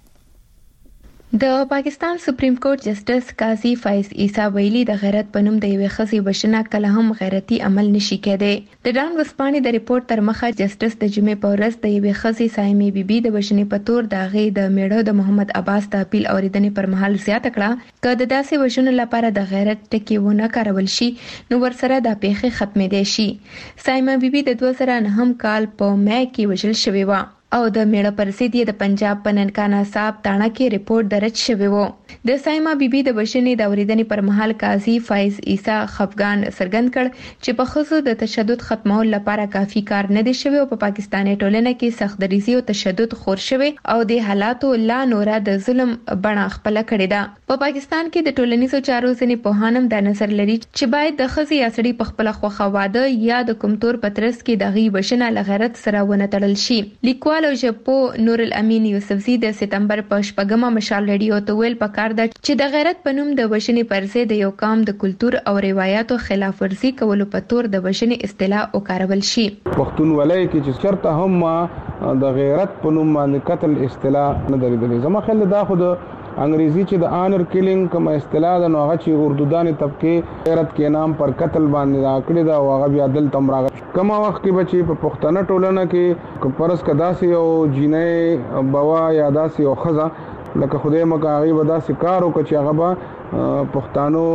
S27: د پاکستان سپریم کورټ جسټس قاضي فایز عیسی ویلي د غیرت په نوم د یوې ښځې وژنه کله هم غیرتي عمل نشي کېدی. د ډان وسپانې د ریپورت تر مخه جسټس د جمعې په ورځ د یوې ښځې سایمې بیبي د وژنې په تور د هغې د میړه د محمد عباس د اپیل اوریدنې پر مهال زیاته کړه که د داسې وژنو لپاره د غیرت ټکي ونه کارول شي نو ورسره دا پیښې ختمېدای شي. سایمه بیبي د دوه زره نهم کال په مې کې وژل شوې وه او د میړه پر ضد یې د پنجاب په ننکانا صاحب تاڼه کې ریپورت درج شوی و. د سایمه بیبي د وژنې د اوریدنې پر مهال قاضي فایز عیسی خفګان څرګند کړ چې په ښځو د تشدد ختمولو لپاره کافي کار نه دی شوی او په پاکستاني ټولنه کې سخت دریزي او تشدد خور شوی او د حالاتو لا نوره د ظلم بڼه خپل کړې ده. په پاکستان کې د ټولنیزو چارو ځینې پوهانم د نظر لري چې باید د ښځې یا سړي په خپل خوښه واده یا د کوم تور پترس کې د غي وژنه له غیرت سره ونه تړل شي. لیکوال او ژبپو نور الامین یوسفزي د سپتمبر په شپږمه مشال ریډیو ته ویل پکار ده چې د غیرت په نوم د وژنې پر ضد د یو قوم د کلتور او روایتو خلاف ورزي کولو په تور د وژنې اصطلاح وکارول شي.
S28: پښتونولۍ کې چې چرته هم د غیرت په نوم باندې قتل اصطلاح نه درېدلې. زما خیال دا خو د انګریزي چې د آنر کیلینګ کوم اصطلاح ده نو هغه چې اردودانې طبقه غیرت کې نام پر قتل باندې راکړی دا او هغه بیا دلته هم راغلی. کوم وخت کې بچي په پښتنه ټولنه کې پرس کداسي او جینۍ بوا یا داسي او خزه لکه خدای مکه هغه به داسې کار وکړي چې هغه به پښتانو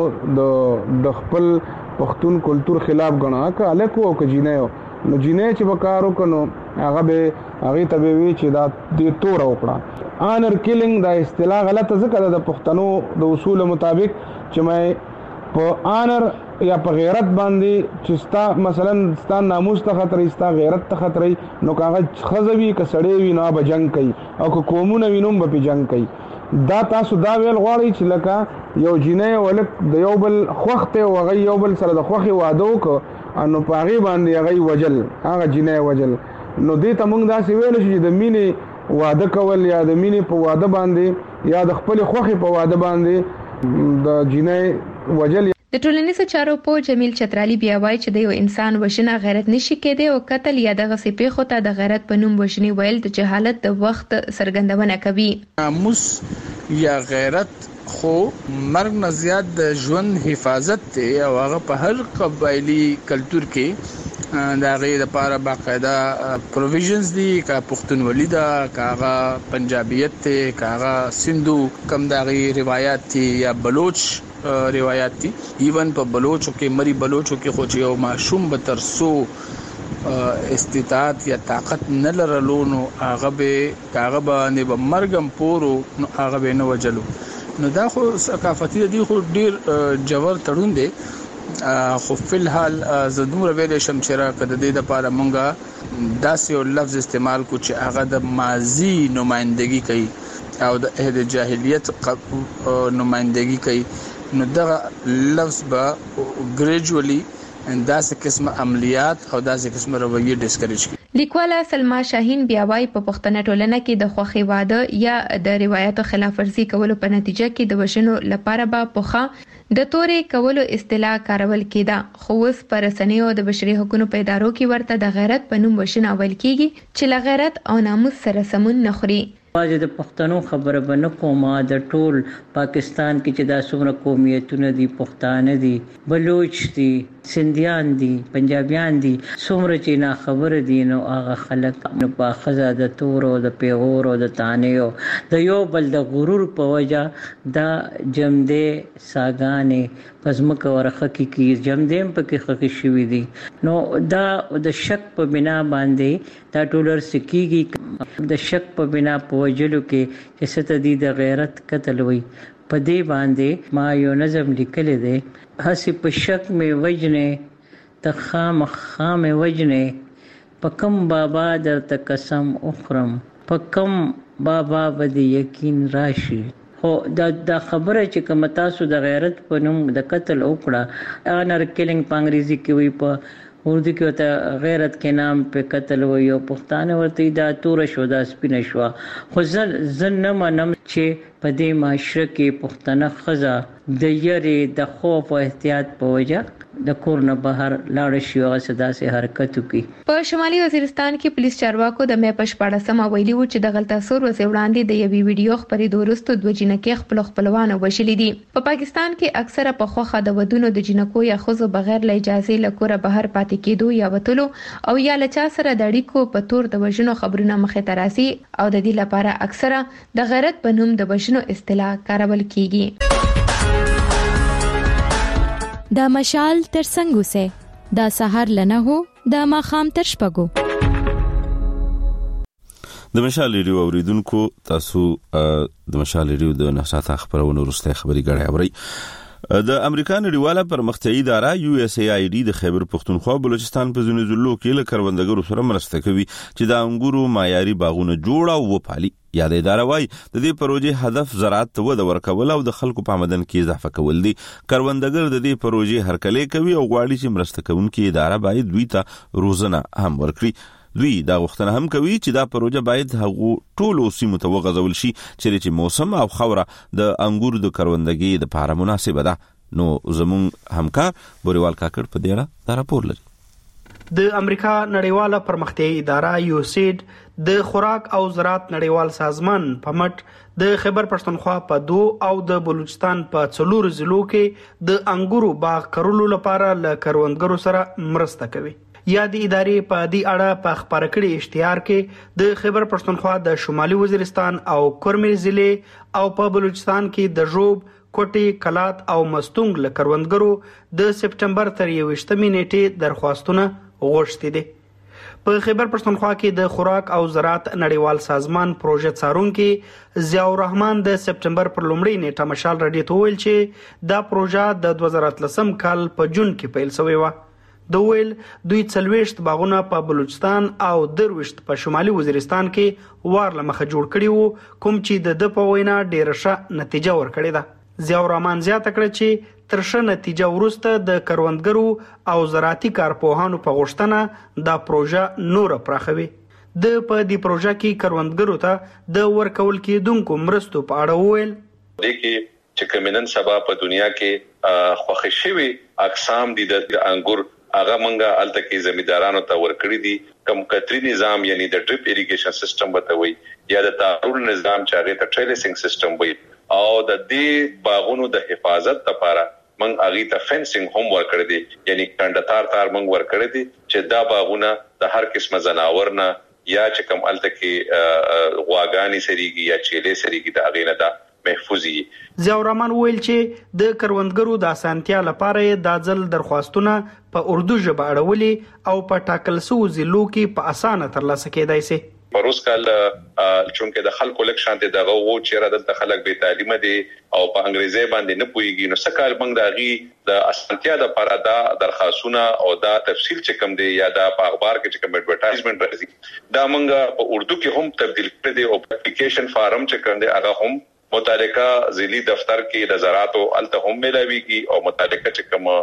S28: د د خپل پښتون کلتور خلاف ګڼه که الکو او که جینۍ نو جینۍ چې به کار وکړي نو هغه به هغې ته به وي چې دا دې توره وکړه. آنر کیلینګ دا اصطلاح غلطه ځکه ده د پښتنو د اصولو مطابق چې مې په آنر یا په غیرت باندې چې ستا مثلا ستا ناموس ته خطرې ستا غیرت ته خطرې نو که هغه ښځه وي که سړی وي نو به جنګ کوي او که قومونه وي نو هم به پې جنګ کوي. دا تاسو دا ویل غواړئ چې لکه یو جینۍ او هلک د یو بل خوښ دی او هغوی یو بل سره د خوښې واده وکړه نو په هغې باندې هغوی وجل هغه جینۍ وجل. نو دې ته موږ داسې ویلی شو چې د مینې واده کول یا د مینې په واده باندې یا د خپلې خوښې په واده باندې د جینۍ وجل.
S27: د ټولنیزو چارو په جمیل چترالی بیا وایي چې د یو انسان وژنه غیرت نشي کېدی او قتل یا دغه سپېښو ته د غیرت په نوم وژنې ویل د جهالت د وخت څرګندونه کوي.
S29: ناموس یا غیرت خو مرګ نه زیات د ژوند حفاظت دی او هغه په هر قبایلی کلچر کې دا غي د لپاره باقاعده پروویژنز دي کا پښتونولي دا کاغه پنجابیت ته کاغه سندو کم دا غي روایت دي یا بلوچ روایت دي ایون په بلوچو کې مری بلوچو کې خو چې یو معشوم به ترسو استطاعت یا طاقت نه لرلو نو هغه به هغه باندې به مرګم پورو نو هغه به نه وجلو نو دا خو ثقافتي دي خو ډیر جوړ تړون دي خو په الحال زدور ویل شم چې را کده د لپاره مونږه داسې یو لفظ استعمال کو چې هغه د ماضي نمائندګي کوي او د عهد جاهلیت نمائندګي کوي نو دا لفظ به ګریجوالي انداسه قسمه عملیات او داسې قسمه رویه ډیسکریج کی.
S27: لیکواله سلما شاهین بیا وايي په پښتنه ټولنه کې د خوخي واده یا د روایتو خلاف ورزي کولو په نتیجه کې د وژنو لپاره به پوخا د تورې کولو اصطلاح کارول کېده خو اوس پر رسنیو د بشري حقوقو په ادارو کې ورته د غیرت په نوم وژنه اول کیږي چې ل غیرت او ناموس سره سمون نه خوري.
S4: واجه د پښتنو خبره بنه کومه د ټول پاکستان کې چې دا څومره قومیتونه دي پښتانه دي بلوچ دي سندیان دي پنجابیان دي څومره چې نه خبره دي نو هغه خلک نو په خزا د تور او د پیغور او د تانیو د یو بل د غرور په وجه دا جمدې ساګانې پزمکه ورخه کې جمدېم په کې خخې شوې دي نو دا د شک په بنا باندې دا ټولر سکیږي د شک په بنا په وجلو کې چې ستدي د غیرت قتل وي په دې باندې ما یو نظم لیکل دی هسي په شک مې وجنه تخام خام وجنه پکم بابا درته قسم اخرم پکم بابا ودی یقین راشي خو دا د خبره چې کوم تاسو د غیرت په نوم د قتل وکړه انر کیلینګ په انګریزي کې وی په اردو کې وته غیرت کې نام په قتل وی او پښتانه ورته دا تور شو دا سپینه شو خو ځل زن نه منم چې په دې معاشره کې پښتنه خزا د یری د خوف او احتیاط په وجه د کور نه بهر لاړ شي او صدا سي حرکت وکي.
S27: په شمالي وزیرستان کې پولیس چارواکو د مې پښ پاړه سم ویلي و چې د غلطه سور وسې وړاندې د یوې ویډیو خبرې دورستو د جنکې خپل خپلوان وشلې دي. په پاکستان کې اکثره په خوخه د ودونو د جنکو یا خزو بغیر له اجازه لکوره بهر پاتې کېدو یا وتلو او یا لچا سره د اړیکو په تور د وژنو خبرونه مخه تراسي او د دې لپاره اکثره د غیرت په نوم د وژنو اصطلاح کارول کیږي.
S6: دا مشال تر څنګه سه دا سحر لنه هو دا ماخام تر شپګو.
S1: د مشال ریډیو اوریدونکو تاسو د مشال ریډیو د نشاط خبرونو وروسته خبري غړي اوري. د امریکا نړیواله پرمختیایي اداره یو اس ای آی ډي د خیبر پختونخوا بلوچستان په ځینو ضلعو کې له کروندګرو سره مرسته کوي چې د انګورو معیاري باغونه جوړ او وپالي. یا د اداره وايي د دې پروژې هدف زراعت ته وده ورکول او د خلکو په آمدن کې اضافه کول دي. کروندګر د دې پروژې هرکلې کوي او غواړي چې مرسته کوونکې اداره باید دوی ته روزنه هم ورکړي. دوی دا غوښتنه هم کوي چې دا پروژه باید هغه ټولو سیمو ته وغځول شي چې موسم او خوره د انګورو د کروندګۍ لپاره مناسبه ده. نو زموږ همکار بوريوال کاکړ په دې اړه دا راپور لري.
S9: د امریکا نړیواله پرمختیایي اداره یوسید د خوراک او زراعت نړیوال سازمان په مټ د خیبر پښتونخوا په دو او د بلوچستان په څلور ضلعو کې د انګورو باغ کرلو لپاره له کروندګرو سره مرسته کوي. یا د ادارې په دې اړه په خبره کړي اشتهار کې د خیبر پښتونخوا د شمالي وزیرستان او کورمیر ضلع او په بلوچستان کې د ژوب کوټي کلات او مستونګ له کروندګرو د سپټمبر تر یوویشتمې نیټې درخواستونه غوښتي دي. په خیبر پښتونخوا کې د خوراک او زراعت نړیوال سازمان پروژه څارونکي ضیاء الرحمن د سپټمبر پر لومړۍ نیټه مشال رادیو ته ویل چې دا پروژه د دوه زره اتلسم کال په جون کې پیل شوې و. د ویل دوی څلويشت باغونه په بلوچستان او درويشت په شمالي وزیرستان کې وار لمخه جوړ کړي وو کوم چې د د په وینا ډیره ښه نتیجه ورکړې ده. ضیاء الرحمن زیاته کړه چې ترشه نتیجه ورسته د کروندګرو او زراعتي کارپوهانو په غوښتنه دا پروژه نور پراخوي. د په دې پروژه کې کروندګرو ته د ورکول کېدونکو مرستو په اړه ویل
S13: د کې چې کمنن سبا په دنیا کې خوښ شوي اقسام دي د انګور هغه منګه الته کې زمیندارانو ته ورکړي دي. کم کتري نظام یعنی د ډریپ اریګیشن سیستم بتوي یا د تارول نظام چې هغه ته ټریلسینګ سیستم وي او د دې باغونو د حفاظت لپاره موږ اغي ته فنسینګ هم ورکړی دی یعنی کندتار تار موږ ورکړی دي چې دا باغونه د هر قسمه زناور نه یا چې کوم الته کې غواګانی سریږي یا چيله سریږي د اغینه دا محفوظي.
S9: ضیاء الرحمن ویل چې د کروندګرو د اسانتیا لپاره د ځل درخواستونه په اردو ژبه اړولې او په ټاکل شوو ضلعو کې په اسانه ترلاسه کېدای شي.
S13: پروس کال چونکه د خلکو لک شانته دغه وو چې را د خلک به تعلیمه دي او په انګریزي باندې نه پويږي نو سکهال موږ داغي د اسانتیا د لپاره دا درخواستونه او دا تفصیل چې کوم دی یا دا په اخبار کې چې کوم ایڈورټایزمنت راځي دا موږ په اردو کې هم تبدیل کړی دی او اپلیکیشن فارم چې کوم دی هغه هم متعلقه ضلعي دفتر کې د زراعت او الته هم ملاويږي او متعلقه چې کوم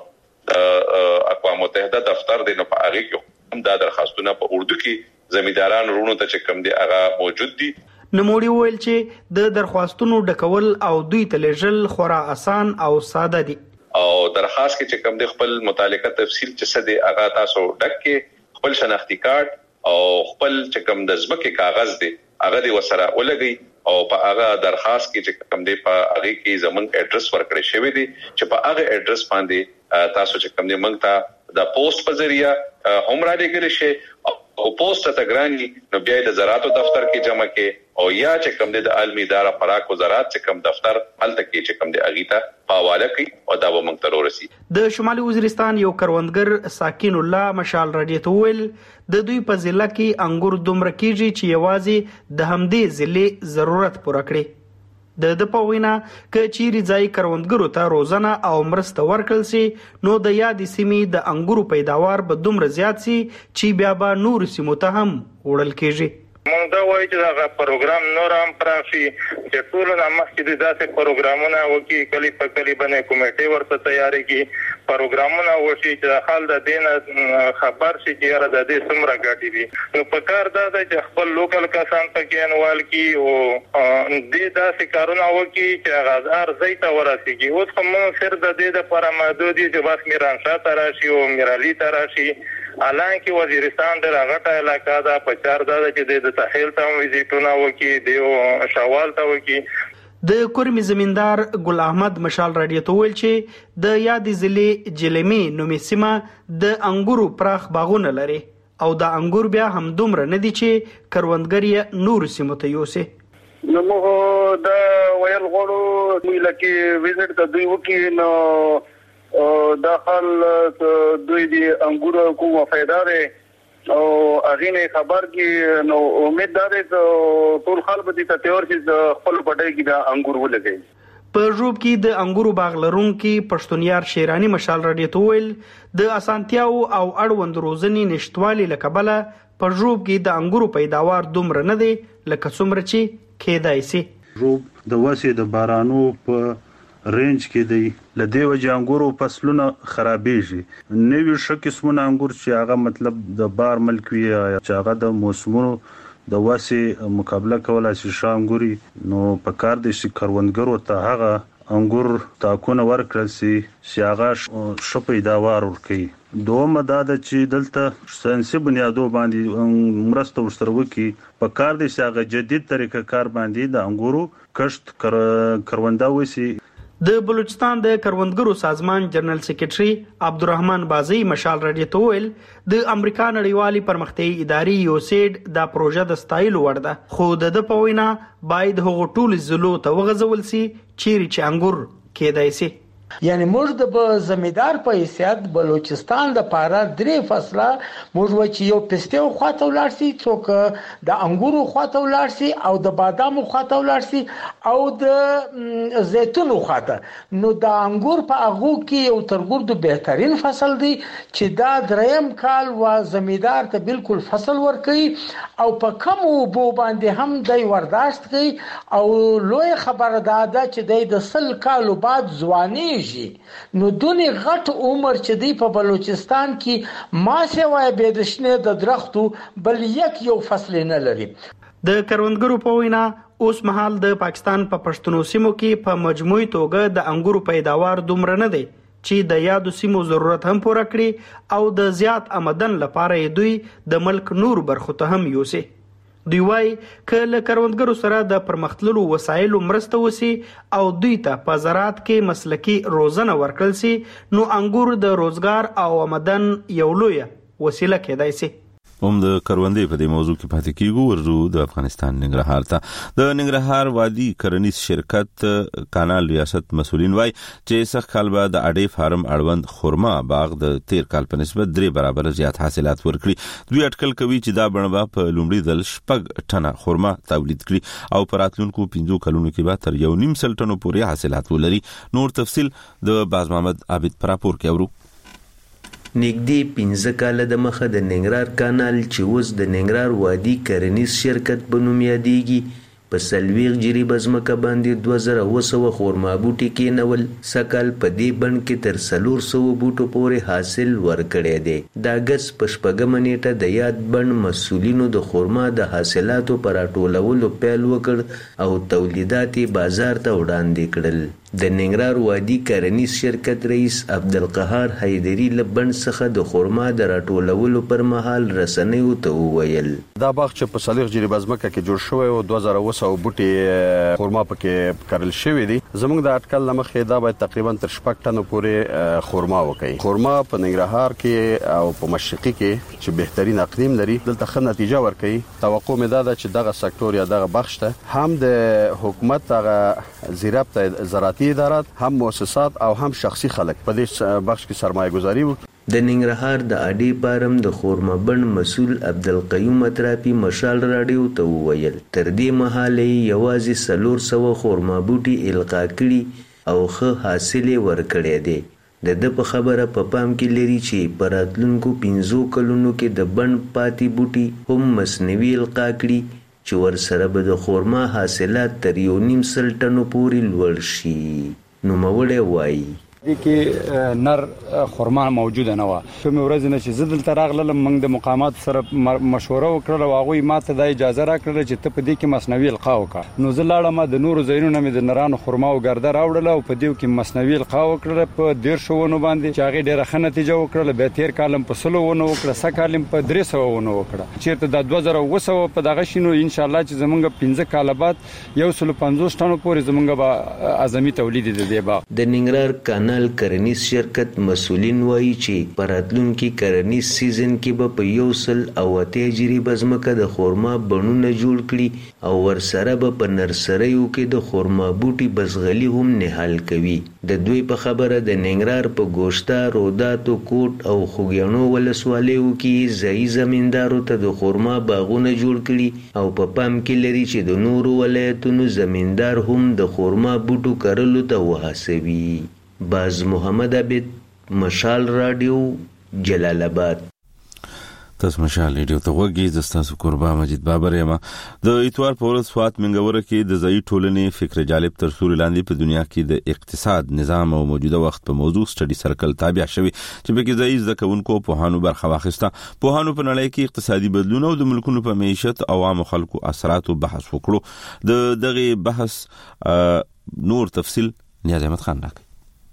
S13: د اقوام متحده دفتر دی نو په هغه کې هم دا درخواستونه په اردو کې زمینداران رونو ته چې کوم دی هغه موجود دي.
S9: نموړي ویل چې د درخواستونو ډکول او دوی ته لېږل خورا آسان او ساده دي
S13: او درخواست کې چې کوم دی خپل متعلقه تفصیل چې څه دی هغه تاسو ډک کې خپل شناختی کارت او خپل چې کوم د ځمکې کاغذ دی هغه دی وسره ولګي او په هغه درخواست کې چې کوم دی په هغه کې زمونږ اډرس ورکړی شوی دی چې په هغه اډرس باندې تاسو چې کوم دی موږ ته د پوسټ په ذریعہ هم را لګل شي او پوسټ ته ګرانی نو بیا د زراعت دفتر کې جمع کې او یا چې کوم د عالمي اداره پراک وزارت چې کوم دفتر الته کې چې کوم د اغیتا حواله کوي او دا به موږ ته ورسي.
S9: د شمالي وزیرستان یو کروندګر ساکین الله مشال رادیو ته ویل د دوی په ضلع کې انګور دومره کیږي چې یوازې د همدې ضلع ضرورت پوره کړي. د د پوینا ک چیرې ځای کروندګرو ته روزانه او مرسته ورکړل سي نو د یادې سیمې د انګورو پیداوار به دومره زیات سي چې بیا به نور سیمو ته هم وړل کیږي.
S2: مونږ دا وایو چې دا پروګرام نور هم پرافي چې ټول نامخکې د داسې پروګرامونه وکي کلی په کلی باندې کمیټې ورته تیاری کی پروګرامونه وشي چې حال د دین خبر شي چې را د دې سمره غاټي دي نو په کار دا چې خپل لوکل کسان پکې انوال کی او دې داسې کارونه وکي چې غزار زیته ورسیږي اوس کوم سر د دې د پرمادو دي چې بس میران شاته راشي او میرالي تراشي حالانکه وزیرستان د راغټه علاقہ دا پچار دا چې د تحیل ته وزیټونه وکي دیو شوال ته وکي.
S9: د کورمي زمیندار ګل احمد مشال رادیو ته ویل چې د یادې ضلع جلمی نومې سیمه د انګورو پراخ باغونه لري او د انګور بیا هم دومره نه دي چې کروندګر یې نور سیمو ته یوسي.
S2: نو موږ دا ویل غواړو چې لکه وزټ ته دوی وکي نو دا حال دوی دی انګور کومه فائدہ ده او اغینه خبر کی نو امید ده چې ټول خلک دې ته تیار شي خپل پټای کې دا انګور ولګي.
S9: په ژوب کې د انګورو باغ لرونکي پښتونیار شیرانی مشال رادیو ته ویل د اسانتیاو او اړوند روزنی نشټوالي لکبله په ژوب کې د انګورو پیداوار دومره نه دی لکه څومره چې کېدای شي.
S14: ژوب د واسي د بارانو په رینج کې دی لدی وجه انګورو فصلونه خرابېږي نوې شو قسمونه انګور چې هغه مطلب د بار ملک وي چې هغه د موسمونو د واسي مقابله کولای شي شانګوري نو په کار دي چې کروندګرو ته هغه انګور تاکونه ورکړل شي چې هغه شو پیداوار ورکړي. دومره دا چې دلته ساينسي بنیادو باندې مرسته ورسره وکړي په کار دي چې هغه جدید طریقه کار باندې د انګورو کښت کروندا وسی.
S9: د بلوچستان د کروندګرو سازمان جنرال سیکریټري عبدالرحمن بازي مشال رادیو ته ویل د امریکا نړیوالي پرمختیایي ادارې یو سیډ دا پروژه د ستایلو وړ ده خو د په وینا باید هغه ټول زلو ته وغځول سي چیرې چې انګور کېدای سي.
S15: یعنی موږ د زمیندار په حیثیت بلوچستان د پاره درې فصله موږ و چې یو پستیو خواته ولاړ سي څوک د انګورو خواته ولاړ سي او د بادامو خواته ولاړ سي او د زیتونو خواته نو د انګور په هغه کې یو ترګور د بهترین فصل دی چې دا دریم کال و زمیندار ته بالکل فصل ورکړي او په کم وبو باندې هم دای ورداشت کوي او لوی خبره ده چې د سل کالو بعد ځواني نو دونی غټ عمر چې دی په بلوچستان کې ما سوای به د شنه د درختو بل یک یو فصل نه لري.
S9: د کروندګرو په وینا اوس مهال د پاکستان په پښتنو سیمو کې په مجموعي توګه د انګورو پیداوار دومره نه دی چې د یادو سیمو ضرورت هم پوره کړي او د زیات آمدن لپاره دوی د ملک نور برخو ته هم یوسي. دوی وايي ک له کروندګرو سره د پرمختللو وسایلو مرسته وسی او دوی ته په زراعت کې مسلکی روزنه ورکړل سي نو انګور د روزګار او آمدن یو لوی وسیله کېدای سي.
S1: هم د کروندې په دې موضوع کې پاتې کیږو. ورجو د افغانستان ننګرهار ته د ننګرهار وادي کرنیز شرکت کانال ریاست مسولین وای چې سخت کال بعد د اډې فارم اړوند خرما باغ د تیر کال په نسبت درې برابر زیات حاصلات ورکړي. دوی اټکل کوي چې دا بڼه په لومړي ځل شپږ ټنه خرما تولید کړي او په راتلونکو پنځو کلونو کې به تر یو نیم سل ټنو پورې حاصلات ولري. نور تفصیل د باز محمد عابد پر راپور کې اورو.
S5: نږدې پنځه کاله د مخه د ننګرهار کانال چې اوس د ننګرهار وادي کرنیز شرکت په نوم یادېږي په څلوېښت جریبه ځمکه باندې دوه زره اوه سوه خرما بوټي کېنول. سږکال په دې بڼ کې تر څلور سوه بوټو پورې حاصل ورکړی دی. د اګست په شپږمه نیټه د یاد بڼ مسؤلینو د خرما د حاصلاتو په راټولولو پیل وکړ او تولیدات یې بازار ته وړاندې کړل. د ننګرهار وادي کرنیز شرکت رئیس عبدالقهار حیدري له بڼ څخه د خرما د راټولولو پر مهال رسنیو ته وویل
S16: دا باغ چې په څلوېښت جریبه ځمکه کې جوړ شوی او دوه زره اوه سوه بوټي خرما پکې کرل شوي دي. زموږ د اټکل له مخې دا باید تقریبا تر شپږ ټنو پورې خرما وکړي. خرما په ننګرهار کې او په مشرقي کې چې بهترین اقلیم لري دلته ښه نتیجه ورکوي. توقع مې دا ده چې دغه سکتور یا دغه بخش ته هم د حکومت هغه زیربط زراعت ادارات هم مؤسسات او هم شخصي خلک په دې بخش کې سرمایه گذاري وکړي.
S5: د ننګرهار د اډې فارم د خرما بڼ مسؤل عبدالقیوم اطرافي مشال راډیو ته وویل تر دې مهاله یوازې څلور سوه خرما بوټي القا کړي او ښه حاصل یې ورکړی دی. د ده په خبره په پام کې لري چې په راتلونکو پنځو کلونو کې د بڼ پاتې بوټي هم مصنوعي القا کړي چې ورسره به د خرما حاصلات تر یو نیم سل ټنو پورې لوړ شي. نوموړی وایي
S17: دې کې نر خرما موجوده نه وه. کومې ورځې نه چې زه دلته راغلم موږ د مقاماتو سره مشوره وکړله او هغوی ما ته دا اجازه راکړله چې ته په دې کې مصنوعي القا وکړه. نو زه لاړم د نورو ځایونو نه مې د نرانو خرما او ګرده راوړله او په دې کې مصنوعي القا وکړله په دېرشو ونو باندې چې هغې ډېره ښه نتیجه وکړله. بیا تېر کال په سلو ونو وکړه، سږ کال په درې سوه ونو وکړه. چېرته دا دوه زره اوه سوه په دغه شي نو انشاءالله چې زموږ پنځه کاله بعد یو سلو پنځوس ټنو پورې زموږ به اعظمي تولید د دې باغ.
S5: د ننګرهار کانال کرنیز شرکت مسؤلین وایي چې په راتلونکي کرنیز سیزن کې به په یو سل او اتیا جریبه ځمکه د خرما بڼونه جوړ کړي او ورسره به په نرسریو کې د خرما بوټي بزغلي هم نهال کوي. د دوی په خبره د ننګرهار په ګوشته، روداتو، کوټ او خوږیاڼو ولسوالیو کې ځایي زمیندارو ته د خرما باغونه جوړ کړي او په پام کې لري چې د نورو ولایتونو زمیندار هم د خرما بوټو کرلو ته وهڅوي. باز محمد عابد، مشال رادیو، جلال آباد.
S1: تاسو مشال ریډیو ته وګورئ. د تاسو قربا مجید بابر یم. د اتوار په ورځ سوات منګوره کې د ځای ټولنې فکر جالب تر سوري لاندې په دنیا کې د اقتصاد، نظام او موجوده وخت په موضوع سټډي سرکل تابع شوی چې په کې ځای زکونکو په هانو برخه واخیسته. په هانو په نړۍ کې اقتصادي بدلون او د ملکونو په معیشت او عام خلکو اثرات او بحث وکړو. د دغه بحث نور تفصیل نیاز احمد خان راکړي.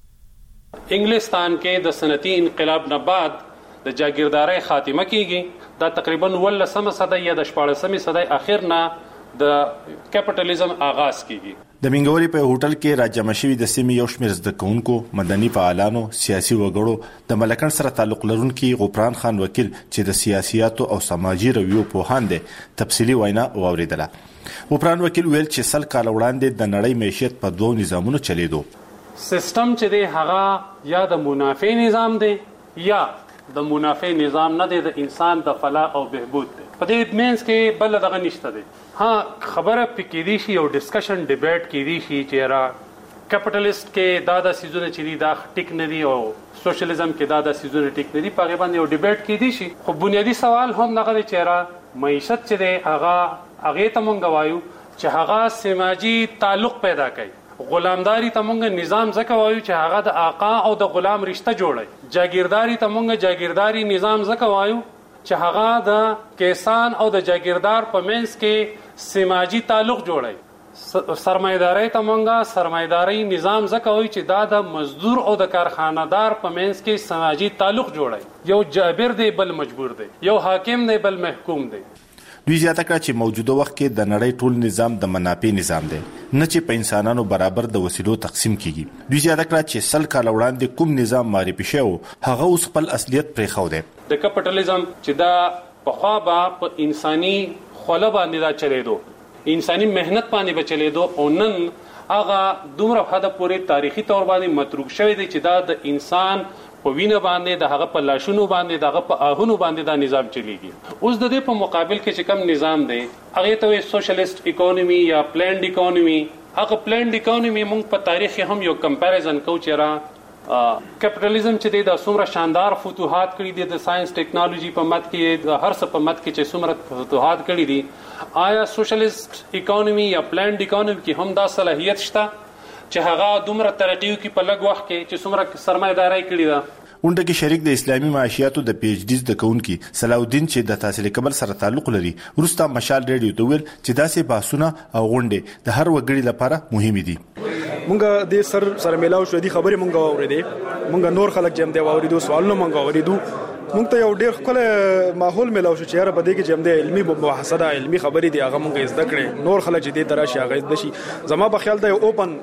S18: انګلستان کې د صنعتي انقلاب نه بعد د جاگیردارۍ خاتمه کیږي. دا تقریبا ولسمه صدۍ یا د شپاړسمې صدۍ اخر نه د کیپټالیزم آغاز کیږي.
S19: د منګوري په هوټل کې راجمع شوي د سیمې یو شمېر زده کوونکو، مدني فعالانو، سیاسي وګړو د ملکن سره تعلق لرونکي غفران خان وکیل چې د سیاسياتو او سماجي رویو پوهاند دی تفصیلی وینا واوریدله. غفران وکیل ویل چې سل کال وړاندې د نړۍ معیشت په دوه نظامونو چلیدو.
S18: سیستم چې دی هغه یا د منافع نظام دی یا د منافع نظام نه دی، د انسان د فلاح او بهبود دی. په دې مینس کې بل دغه نشته دی. ها خبره پکې دی شي او ډسکشن ډیبیټ کې دی شي چې را کیپټالیست کې دا د سيزونه چې دی دا ټیک نه دی او سوشلیزم کې دا د سيزونه ټیک نه دی. په غیبه یو ډیبیټ کې دی شي. خو بنیادی سوال هم دغه دی چې را معیشت چې دی هغه هغه ته مونږ وایو چې هغه سماجی تعلق پیدا کوي. غلامداری ته مونږ نظام ځکه وایو چې هغه د آقا او د غلام رشته جوړي. جاگیرداری ته مونږ جاگیرداری نظام ځکه وایو چې هغه د کیسان او د جاگیردار په منځ کې سماجی تعلق جوړي. سرمایداري ته مونږ سرمایداري نظام ځکه وایو چې دا د مزدور او د کارخانه‌دار په منځ کې سماجی تعلق جوړي. یو جابر دی بل مجبور دی، یو حاکم دی بل محکوم دی.
S19: دوی زیاته کړه چې موجوده وخت کې د نړۍ ټول نظام د منافع نظام دی نه چې په انسانانو برابر د وسیلو تقسیم کیږي. دوی زیاته کړه چې سل کال وړاندې کوم نظام معرفي شوی هغه اوس خپل اصلیت پرې خو دی.
S18: د کپټالیزم چې دا په خوا به په انساني خوله باندې دا چلیدو، انساني مهنت باندې به چلیدو، او نن هغه دومره حد پورې تاریخي تور باندې متروک شوی دی چې دا د انسان په وینه باندې د هغه په لاشونو باندې د هغه په آهونو باندې دا نظام چلیږي. اوس د دې په مقابل کې چې کوم نظام دی هغه ته سوشلیست اکانومي یا پلانډ اکانومي، هغه پلانډ اکانومي موږ په تاریخ هم یو کمپیریزن کوو چې را کپټالیزم چې د څومره شاندار فتوحات کړي دي د ساينس ټیکنالوژي په مت کې، د هر څه په مت کې چې څومره فتوحات کړي دي، آیا سوشلیست اکانومي یا پلانډ اکانومي کې هم دا صلاحیت شته چې هغه دومره ترقی وکړي په لږ وخت کې چې څومره سرمایه‌داري کړې ده؟
S19: اونډه کې شریک د اسلامي معاشياتو د پی ایچ ډي د کونکي صلاح الدین چې د تحصیل کبل سره تعلق لري ورسته مشال ریډیو ته ویل چې داسې بحثونه او غونډې د هر وګړي لپاره مهمه دي.
S3: مونږه د سر سره ملاو شو دي خبرې مونږه اورېدې، مونږه نور خلک جمع دی واورېدو، سوالونه مونږه اورېدو، مونږ ته یو ډېر ښکلی ماحول ملاو شو چې یاره په دې کې جمع دی علمي مباحثه ده، علمي خبرې دي، هغه مونږ زده کړې، نور خلک چې دې ته راشي هغه زده شي. زما په خیال دا یو اوپن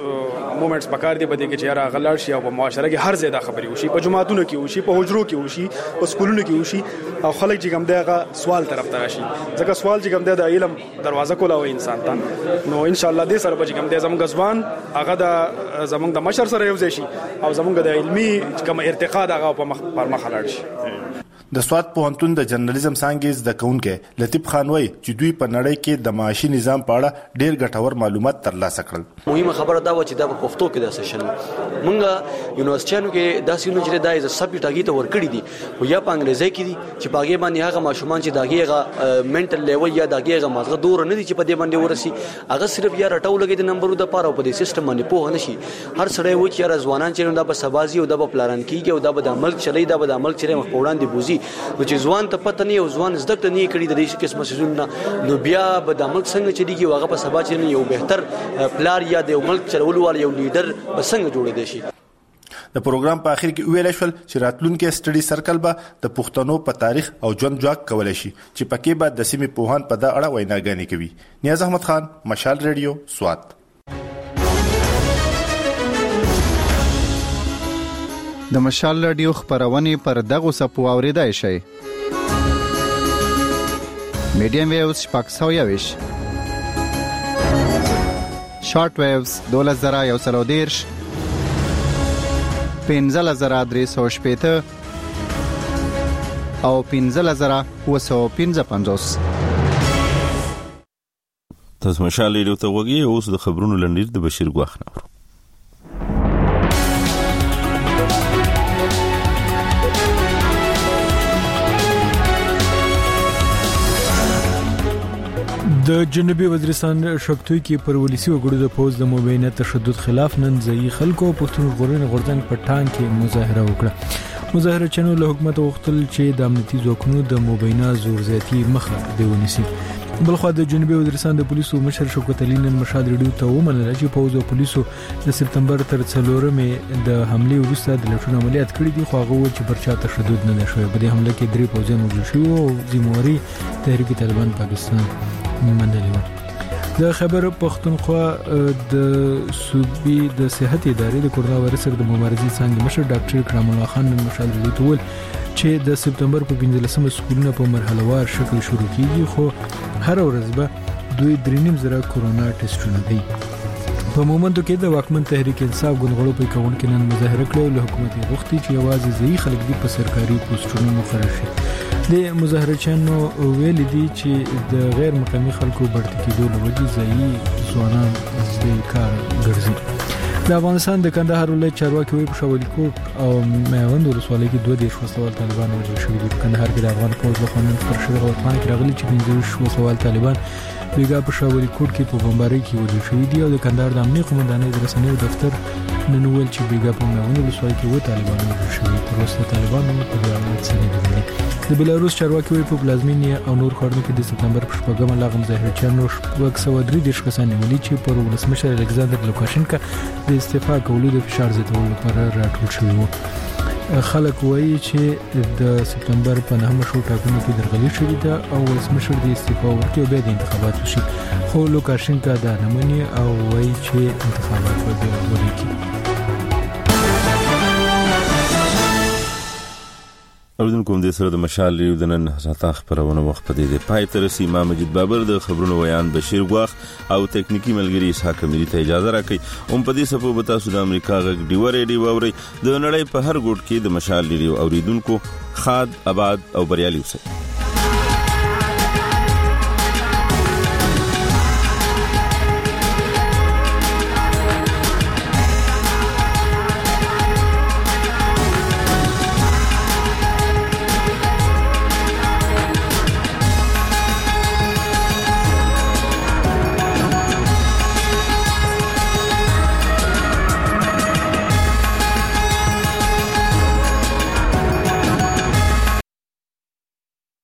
S3: مومنټس پکار دی بده کې چې یاره غلار شي او په معاشره کې هر ځای دا خبرې وشي، په جماعتونو کې وشي، په حجرو کې وشي، په سکولونو کې وشي، او خلک چې کوم دغه سوال طرف ته راشي، ځکه سوال چې کوم د علم دروازه کولاوي انسان ته. نو ان شاء الله دې سره به کوم د زموږ ځوان هغه د زموږ د مشر سره یو ځای شي او زموږ د علمي کوم ارتقا دغه په مخ پر مخ لاړ شي.
S19: د سواد پوهنتون د جرنالیزم څانګې د کونکي لطیف خان وای چې دوی په نړۍ کې د معاشي نظام په اړه ډېر ګټور معلومات ترلاسه کړل.
S7: مهمه خبره دا و چې دا په پښتو کې د سیشن مونږه یونیورسيټانو کې داسې یونیورسيټي دای ز سبجیکټ هغه ته ورکړی دي او یا په انګریزي کې دي چې په هغه باندې هغه ماشومان چې داګه منټل لیول یا داګه مازغه دور نه دي چې په دې باندې ورسي، هغه صرف یا رټاو لګي د نمبرو د پاره په دې سیستم باندې پوه نه شي. هر سړی و چې یا ځوانان چې دا په سبازي او دا په پلان کېږي او دا به د ملک چلی، دا به د ملک چلی مخ وړاندې بوزي، نو چې ځوان ته پته نه یو ځوان زده کړه نه کړي د دې قسمه سيزونه، نو بیا به د ملک څنګه چلیږي هغه په سبا چې یو بهتر پلار یا د ملک چلولو وال یو لیډر به څنګه جوړې دي شي.
S19: د پروګرام په اخر کې ویل شول چې راتلونکي سټډي سرکل به د پښتنو په تاریخ او ژوند جوړ کولای شي چې پکې به د سیمې پوهان په دا اړه ویناګانې کوي. نیاز احمد خان، مشال ریډیو، سوات.
S8: د مشال ریډیو خبرونه پر دغه سپو اوریدای شي. میډیم ویوز شپږ سوه یویش، شارټ ویوز دوله زره یو سل او دیرش، پنځه زره درې سوه شپېته او پنځه زره اووه سوه پنځه پنځوس.
S1: تاسو مشال ریډیو ته وګورئ. اوس د خبرونو لنډیر د بشیر ګواخ نور.
S10: د جنوبي وزیرستان شکتوی کې پر ولسی وګړو د پوز د مبینه تشدد خلاف نن ځای خلکو پښتون غورن غورځنګ په ټانګ کې مظاهره وکړه. مظاهره چنو له حکومت وغوښتل چې د امنیتي ځواکونو د مبینه زور زیاتی مخه دی ونیسي. بلخو د جنوبي وزیرستان د پولیسو مشر شوکت علي نن مشال ریډیو ته ومنل چې پوز او پولیسو د سپتمبر تر څلورمې د حمله وروسته د لټون عملیات کړي دي، خو هغه چې پر چا تشدد نه شوی. په دې حمله کې درې پوځیان وژل شوي او ذمہواري تحریک طالبان پاکستان منلې و. د خبر پښتونخوا د صوبې د صحت ادارې د کورونا وایرس سره د مبارزې څنګه مشر ډاکټر کرام الله خان نن مشال ریډیو ته ویل چې د سپتمبر په پنځلسمه سکولونه په مرحله وار شکل شروع کیږي، خو هر ورځ به دوی درې نیم زره کورونا ټیسټونه کوي. په مومندو کې د واکمن تحریک انصاف غونغړو په کون کې نن مظاهره کړو له حکومت غوښتي چې یوازې ځای خلک دي په سرکاري پوسټونو مقرر شي. د مظاهرچانو ویل دي چې د غیر مقامي خلکو برخه کېدو لوجې ځای ځوانان د کار ګرځي. د افغانستان د کندهار ولایت چارواکي وایي په شاولي کوټ او میوند ولسوالۍ کې دوه دیش وسوال طالبان وژل شوي دي. په کندهار کې د افغان پوځ له خوا نن پر شوي غوښتنه کې راغلي چې پنځه وسوال طالبان بیګا په شاولي کوټ کې په بمبارۍ کې وژل شوي دي. او د کندهار د امنیت قومندانۍ د رسنیو دفتر نن ویل چې بیګا په میوند ولسوالۍ کې و طالبان وژل شوي. تر اوسه طالبانو په دې اړه څه نه دي. د بلاروس چارواکي وایي په پلازمینیا او نور ښارونو کې د سپتمبر په شپږمه لاغم مظاهرچیانو شپږ سوه درې دېرش کسان نیولي چې پر ولسمشر الکساندر لوکاشنکا د استعفا کولو د فشار زیاتولو لپاره راټول شوي وو. خلک وایي چې د سپتمبر په نهمه شو ټاکنو کې درغلي شوې ده او ولسمشر د استعفا ورکړي او بیا د انتخابات وشي، خو لوکاشنکا دا نه مني او وایي چې انتخابات به بیا ولیکي.
S1: اوریدونکو هم دې سره د مشال ریډیو د نن ساعته خبرونه وخت په دې پای ته رسي. ما مجید بابر د خبرونو ویان بشیر غواخ او تکنیکی ملګری اسحاق اميري ته اجازه راکړي. هم په دې سپو به تاسو د امریکا غږ ډیو ریډیو اوري د نړۍ په هر ګوټ کې د مشال ریډیو اوریدونکو خاد آباد او بریالي اوسئ.